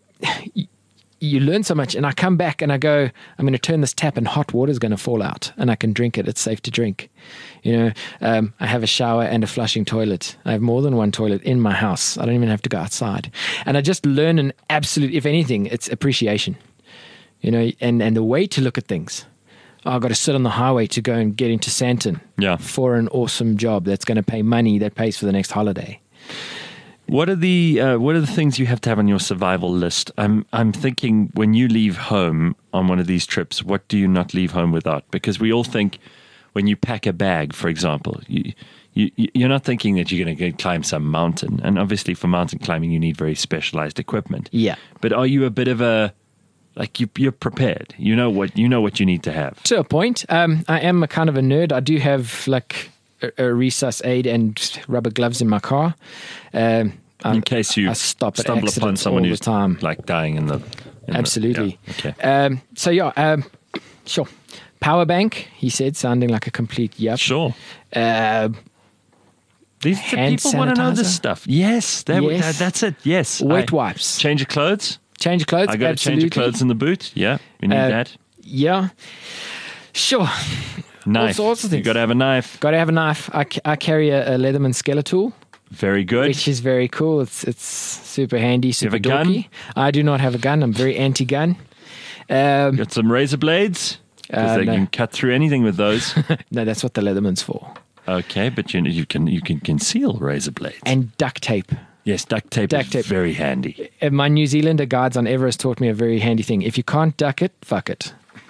you learn so much, and I come back and I go, I'm going to turn this tap and hot water is going to fall out and I can drink it. It's safe to drink. You know, um, I have a shower and a flushing toilet. I have more than one toilet in my house. I don't even have to go outside. And I just learn an absolute, if anything, it's appreciation, you know, and, and the way to look at things. Oh, I've got to sit on the highway to go and get into Santon Yeah. for an awesome job that's going to pay money that pays for the next holiday. What are the uh, what are the things you have to have on your survival list? I'm I'm thinking when you leave home on one of these trips, what do you not leave home without? Because we all think when you pack a bag, for example, you you, you- you're not thinking that you're going to go climb some mountain. And obviously, for mountain climbing, you need very specialized equipment. Yeah. But are you a bit of a like you, you're prepared? You know what you know what you need to have. To a point. Um, I am a kind of a nerd. I do have like a, a resus aid and rubber gloves in my car. Um, In case you I stop at stumble upon accidents someone all who's the time. like dying in the in the- Absolutely. yeah, okay. Um, so yeah, um, sure. Power bank, he said, sounding like a complete yup. Sure. Uh, These the Hand people want to know this sanitizer? stuff. Yes, that, Yes. that- that's it. Yes. Wet I- wipes. Change of clothes. Change of clothes. I got to change absolutely. of clothes in the boot. Yeah, we need Uh, that. Yeah. Sure. Knife. sorts of You things. got to have a knife. Got to have a knife. I, ca- I carry a, a Leatherman Skeletal, Very good. which is very cool. It's it's super handy, super have a gun? dorky. I do not have a gun. I'm very anti-gun. Um, Got some razor blades because Uh, they no. can cut through anything with those. no, that's what the Leatherman's for. Okay, but you you can you can conceal razor blades. And duct tape. yes, duct tape Duct is tape. very handy. Uh, My New Zealander guides on Everest taught me a very handy thing. If you can't duck it, fuck it.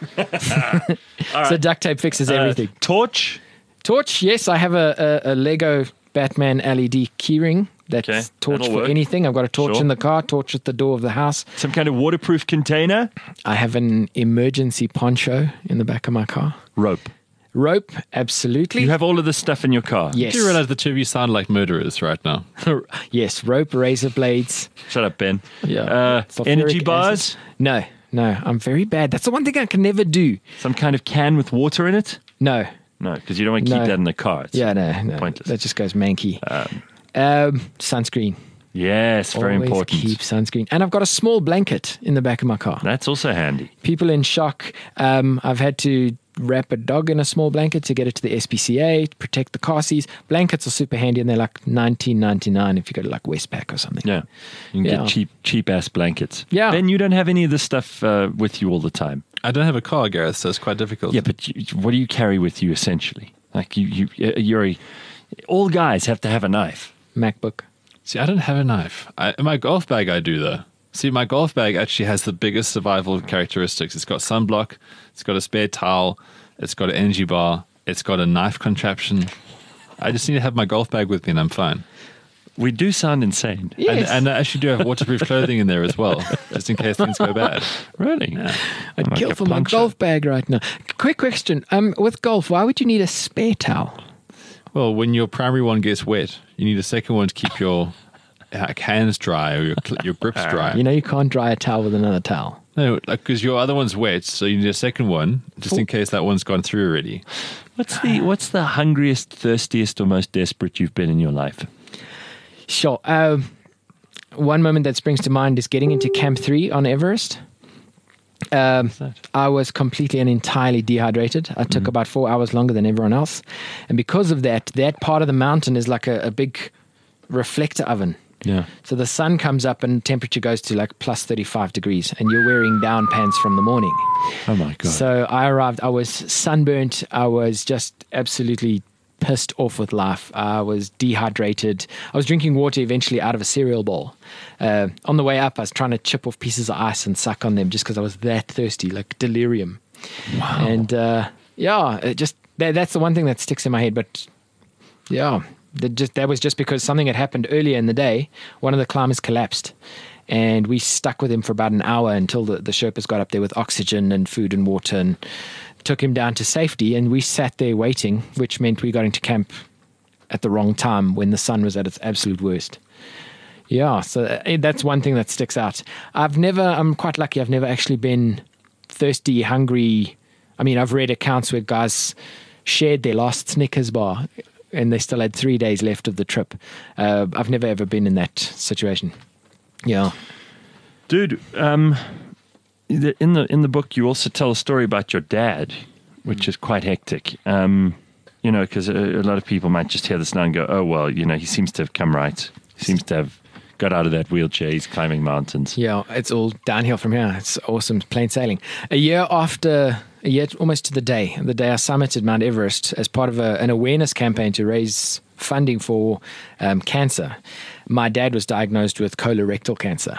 So duct tape fixes everything. Uh, torch. Torch, yes, I have a, a, a Lego Batman L E D keyring that's Okay, torch that'll for work. anything. I've got a torch Sure. in the car, torch at the door of the house. Some kind of waterproof container. I have an emergency poncho in the back of my car. Rope. Rope, absolutely. You have all of this stuff in your car. yes. Do you realize the two of you sound like murderers right now? yes, rope, razor blades. Shut up, Ben. Yeah. Uh, Sulfuric energy acid. bars. No, no, I'm very bad. That's the one thing I can never do. Some kind of can with water in it. No. No, because you don't want to keep No. that in the car. It's Yeah, no, no. pointless. That just goes manky. Um, sunscreen. Yes, very Always important. keep sunscreen. And I've got a small blanket in the back of my car. That's also handy. People in shock. Um, I've had to wrap a dog in a small blanket to get it to the S P C A to protect the car seats. Blankets are super handy, and they're like nineteen ninety-nine if you go to like Westpac or something. Yeah, you can Yeah. get cheap, cheap ass blankets. Yeah. Ben, you don't have any of this stuff uh, with you all the time. I don't have a car, Gareth, so it's quite difficult. Yeah, but you, what do you carry with you essentially? Like you, you, you're a, all guys have to have a knife. MacBook. See, I don't have a knife. I, in my golf bag, I do though. See, my golf bag actually has the biggest survival characteristics. It's got sunblock, it's got a spare towel, it's got an energy bar, it's got a knife contraption. I just need to have my golf bag with me and I'm fine. We do sound insane. Yes. And, and I actually do have waterproof clothing in there as well, just in case things go bad. Really? I'd Like kill a for my poncho. golf bag right now. Quick question. Um, with golf, why would you need a spare towel? Well, when your primary one gets wet, you need a second one to keep your uh, hands dry or your, cl- your grips dry. You know you can't dry a towel with another towel. No, like because your other one's wet, so you need a second one just in case that one's gone through already. What's the What's the hungriest, thirstiest, or most desperate you've been in your life? Sure. Um, one moment that springs to mind is getting into Camp three on Everest. Um, I was completely and entirely dehydrated. I took about four hours longer than everyone else. And because of that, that part of the mountain is like a, a big reflector oven. Yeah. So the sun comes up and temperature goes to like plus thirty-five degrees, and you're wearing down pants from the morning. Oh my god. So I arrived, I was sunburnt, I was just absolutely pissed off with life. I was dehydrated. I was drinking water eventually out of a cereal bowl. Uh, on the way up, I was trying to chip off pieces of ice and suck on them just because I was that thirsty, like delirium. Wow. And uh, yeah, it just that, that's the one thing that sticks in my head. But yeah, that, just, that was just because something had happened earlier in the day. One of the climbers collapsed. And we stuck with him for about an hour until the, the Sherpas got up there with oxygen and food and water and took him down to safety. And we sat there waiting, which meant we got into camp at the wrong time when the sun was at its absolute worst. Yeah, so uh, that's one thing that sticks out. I've never, I'm quite lucky, I've never actually been thirsty, hungry. I mean, I've read accounts where guys shared their last Snickers bar and they still had three days left of the trip. Uh, I've never ever been in that situation. Yeah. Dude, um, the- in the in the book, you also tell a story about your dad, which is quite hectic. Um, you know, because a, a lot of people might just hear this now and go, "Oh well, you know, he seems to have come right. He seems to have got out of that wheelchair. He's climbing mountains." Yeah, it's all downhill from here. It's awesome, plain sailing. A year after, a year almost to the day, the day I summited Mount Everest as part of a, an awareness campaign to raise funding for um, cancer, my dad was diagnosed with colorectal cancer.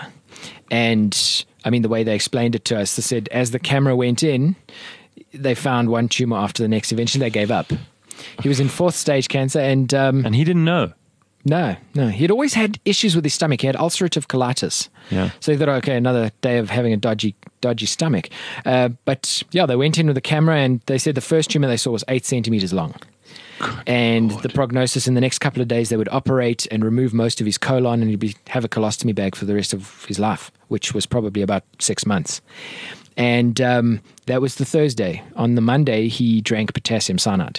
And I mean, the way they explained it to us, they said as the camera went in, they found one tumor after the next. Eventually, they gave up. he was in fourth stage cancer, and um, And he didn't know. no, no, he'd always had issues with his stomach. He had ulcerative colitis. Yeah. So he thought, okay, another day of having a dodgy, dodgy stomach. Uh, but yeah, they went in with a camera, and they said the first tumor they saw was eight centimeters long. And the prognosis in the next couple of days, they would operate and remove most of his colon, and he'd be, have a colostomy bag for the rest of his life, which was probably about six months. And um, that was the Thursday. On the Monday, he drank potassium cyanide.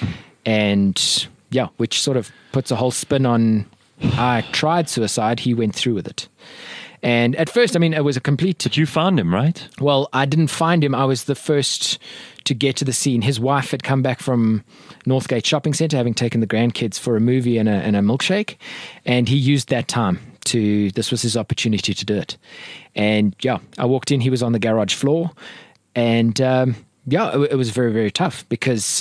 And yeah, which sort of puts a whole spin on, I tried suicide, he went through with it. And at first, I mean, it was a complete... But you found him, right? Well, I didn't find him. I was the first to get to the scene. His wife had come back from Northgate Shopping Centre, having taken the grandkids for a movie and a, and a milkshake. And he used that time to, this was his opportunity to do it. And yeah, I walked in, he was on the garage floor. And um, yeah, it, it was very, very tough because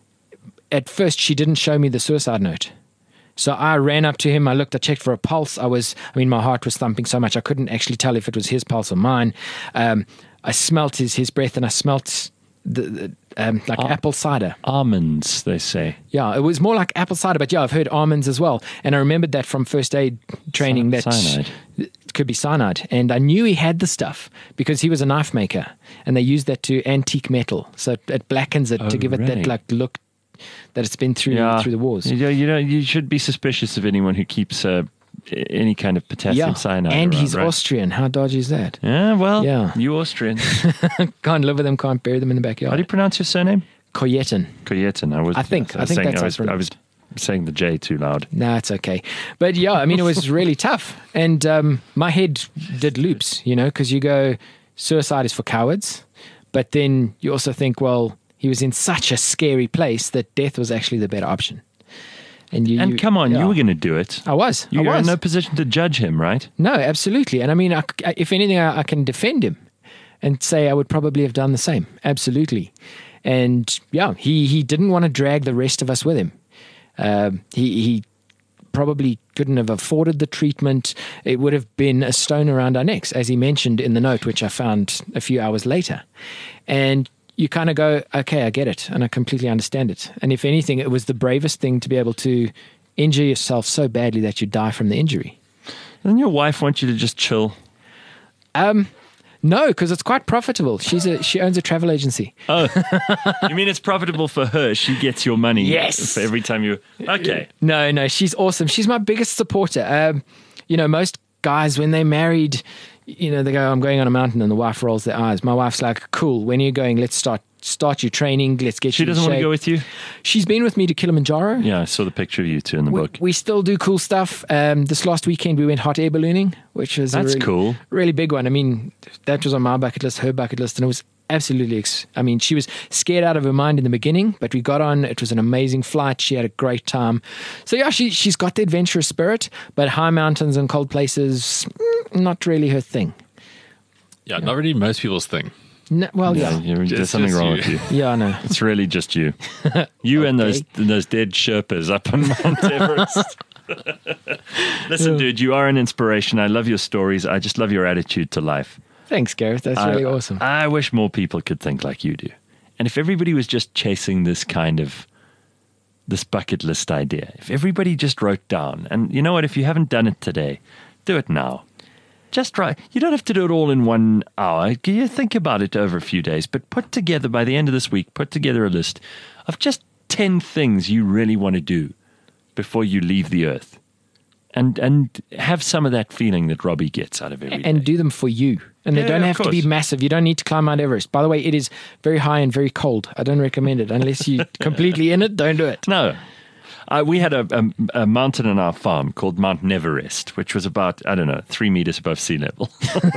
at first she didn't show me the suicide note. So I ran up to him. I looked, I checked for a pulse. I was, I mean, my heart was thumping so much I couldn't actually tell if it was his pulse or mine. Um, I smelt his, his breath, and I smelt the, the um, like Ah. apple cider. Almonds, they say. Yeah, it was more like apple cider, but yeah, I've heard almonds as well. And I remembered that from first aid training that Cyanide. it could be cyanide. And I knew he had the stuff because he was a knife maker, and they used that to antique metal. So it, it blackens it Oh, to give it really? that like look that it's been through through the wars. You know, you know, you should be suspicious of anyone who keeps uh, any kind of potassium Yeah, cyanide and around, he's right? Austrian. How dodgy is that? Yeah, well, Yeah. you Austrians. Can't live with them, can't bury them in the How do you backyard. pronounce your surname? Yetin. Koyetin. I was. I think- I, was I think saying, that's I was, how it's I was saying the J too loud. No, it's okay. But yeah, I mean, it was really tough. And um, my head did loops, you know, because you go, suicide is for cowards. But then you also think, well, he was in such a scary place that death was actually the better option. And you, And you- come on, yeah. you were going to do it. I was. You I were in was. no position to judge him, right? No, absolutely. And I mean, I, if anything, I, I can defend him and say I would probably have done the same. Absolutely. And yeah, he, he didn't want to drag the rest of us with him. Um, he, he probably couldn't have afforded the treatment. It would have been a stone around our necks, as he mentioned in the note, which I found a few hours later. And you kind of go, okay, I get it. And I completely understand it. And if anything, it was the bravest thing to be able to injure yourself so badly that you die from the injury. Doesn't your wife want you to just chill? Um, no, because it's quite profitable. She's a she owns a travel agency. Oh, you mean it's profitable for her? She gets your money. Yes. For every time you. Okay. No, no, she's awesome. She's my biggest supporter. Um, you know, most guys when they're married, you know, they go, "I'm going on a mountain," and the wife rolls their eyes. My wife's like, "Cool. When are you going? Let's start start your training. Let's get She you." in doesn't want to shape." go with you? She's been with me to Kilimanjaro. Yeah, I saw the picture of you two in the We, book. we still do cool stuff. Um, this last weekend we went hot air ballooning, which was That's a really, cool. really big one. I mean, that was on my bucket list, her bucket list, and it was absolutely. Ex- I mean, she was scared out of her mind in the beginning, but we got on. It was an amazing flight. She had a great time. So yeah, she she's got the adventurous spirit, but high mountains and cold places, mm, not really her thing. Yeah, not really most people's thing. No, well, Yeah, yeah, you're- there's Just- something just wrong you. with you. yeah, I know. It's really just you. You and those those dead Sherpas up on Mount Everest. Listen, dude, you are an inspiration. I love your stories. I just love your attitude to life. Thanks, Gareth. That's I- really awesome. I wish more people could think like you do. And if everybody was just chasing this kind of this bucket list idea, if everybody just wrote down, and you know what, if you haven't done it today, do it now. Just try. You don't have to do it all in one hour. You think about it over a few days, but put together, by the end of this week, put together a list of just ten things you really want to do before you leave the earth. And and have some of that feeling that Robbie gets out of every And day. do them for you. And Yeah, they don't of have to be course. massive. You don't need to climb Mount Everest. By the way, it is very high and very cold. I don't recommend it. Unless you're completely in it, don't do it. No. Uh, we had a, a, a mountain on our farm called Mount Neverest, which was about, I don't know, three meters above sea level.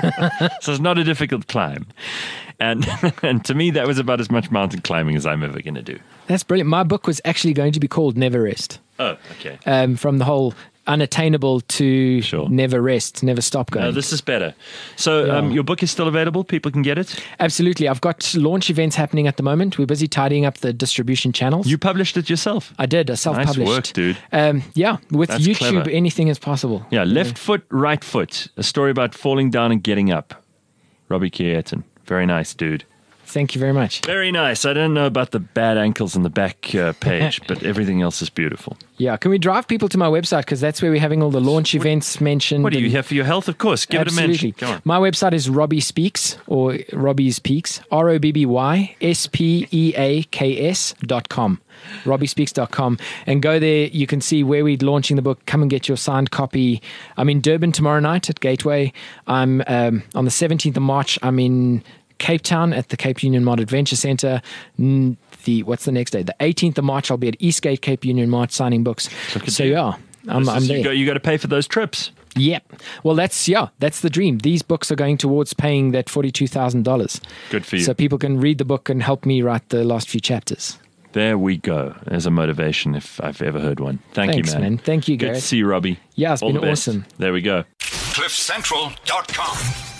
So it's not a difficult climb. And and to me, that was about as much mountain climbing as I'm ever going to do. That's brilliant. My book was actually going to be called Never Rest. Oh, okay. Um, from the whole unattainable to Sure. never rest, never stop going. No, this is better. So Yeah. um, your book is still available? People can get it? Absolutely. I've got launch events happening at the moment. We're busy tidying up the distribution channels. You published it yourself? I did. I self-published. Nice work, dude. Um, yeah, with That's YouTube, clever. anything is possible. Yeah, Left Foot, Right Foot. A story about falling down and getting up. Robbie Kieton. Very nice, dude. Thank you very much. Very nice. I don't know about the bad ankles on the back uh, page, but everything else is beautiful. Yeah, can we drive people to my website? Because that's where we're having all the launch events mentioned. What are you and- here for your health? Of course. Give Absolutely. it a mention. Come on. My website is Robbie Speaks or Robbie's Peaks, R O B B Y S P E A K S dot com. robbie speaks dot com, and go there. You can see where we're launching the book. Come and get your signed copy. I'm in Durban tomorrow night at Gateway. I'm um, on the seventeenth of March. I'm in Cape Town at the Cape Union Mart Adventure Centre. Mm, The what's the next day? The eighteenth of March. I'll be at Eastgate Cape Union Mart signing books. Look at So you. yeah, I'm, This I'm is- there. you, got, you got to pay for those trips. Yep. Well, that's yeah, that's the dream. These books are going towards paying that forty-two thousand dollars. Good for you. So people can read the book and help me write the last few chapters. There we go. As a motivation, if I've ever heard one. Thank Thanks, you, man. man. Thank you, Good to Gareth. see you, Robbie. Yeah, it's All been the best. awesome. There we go. cliff central dot com.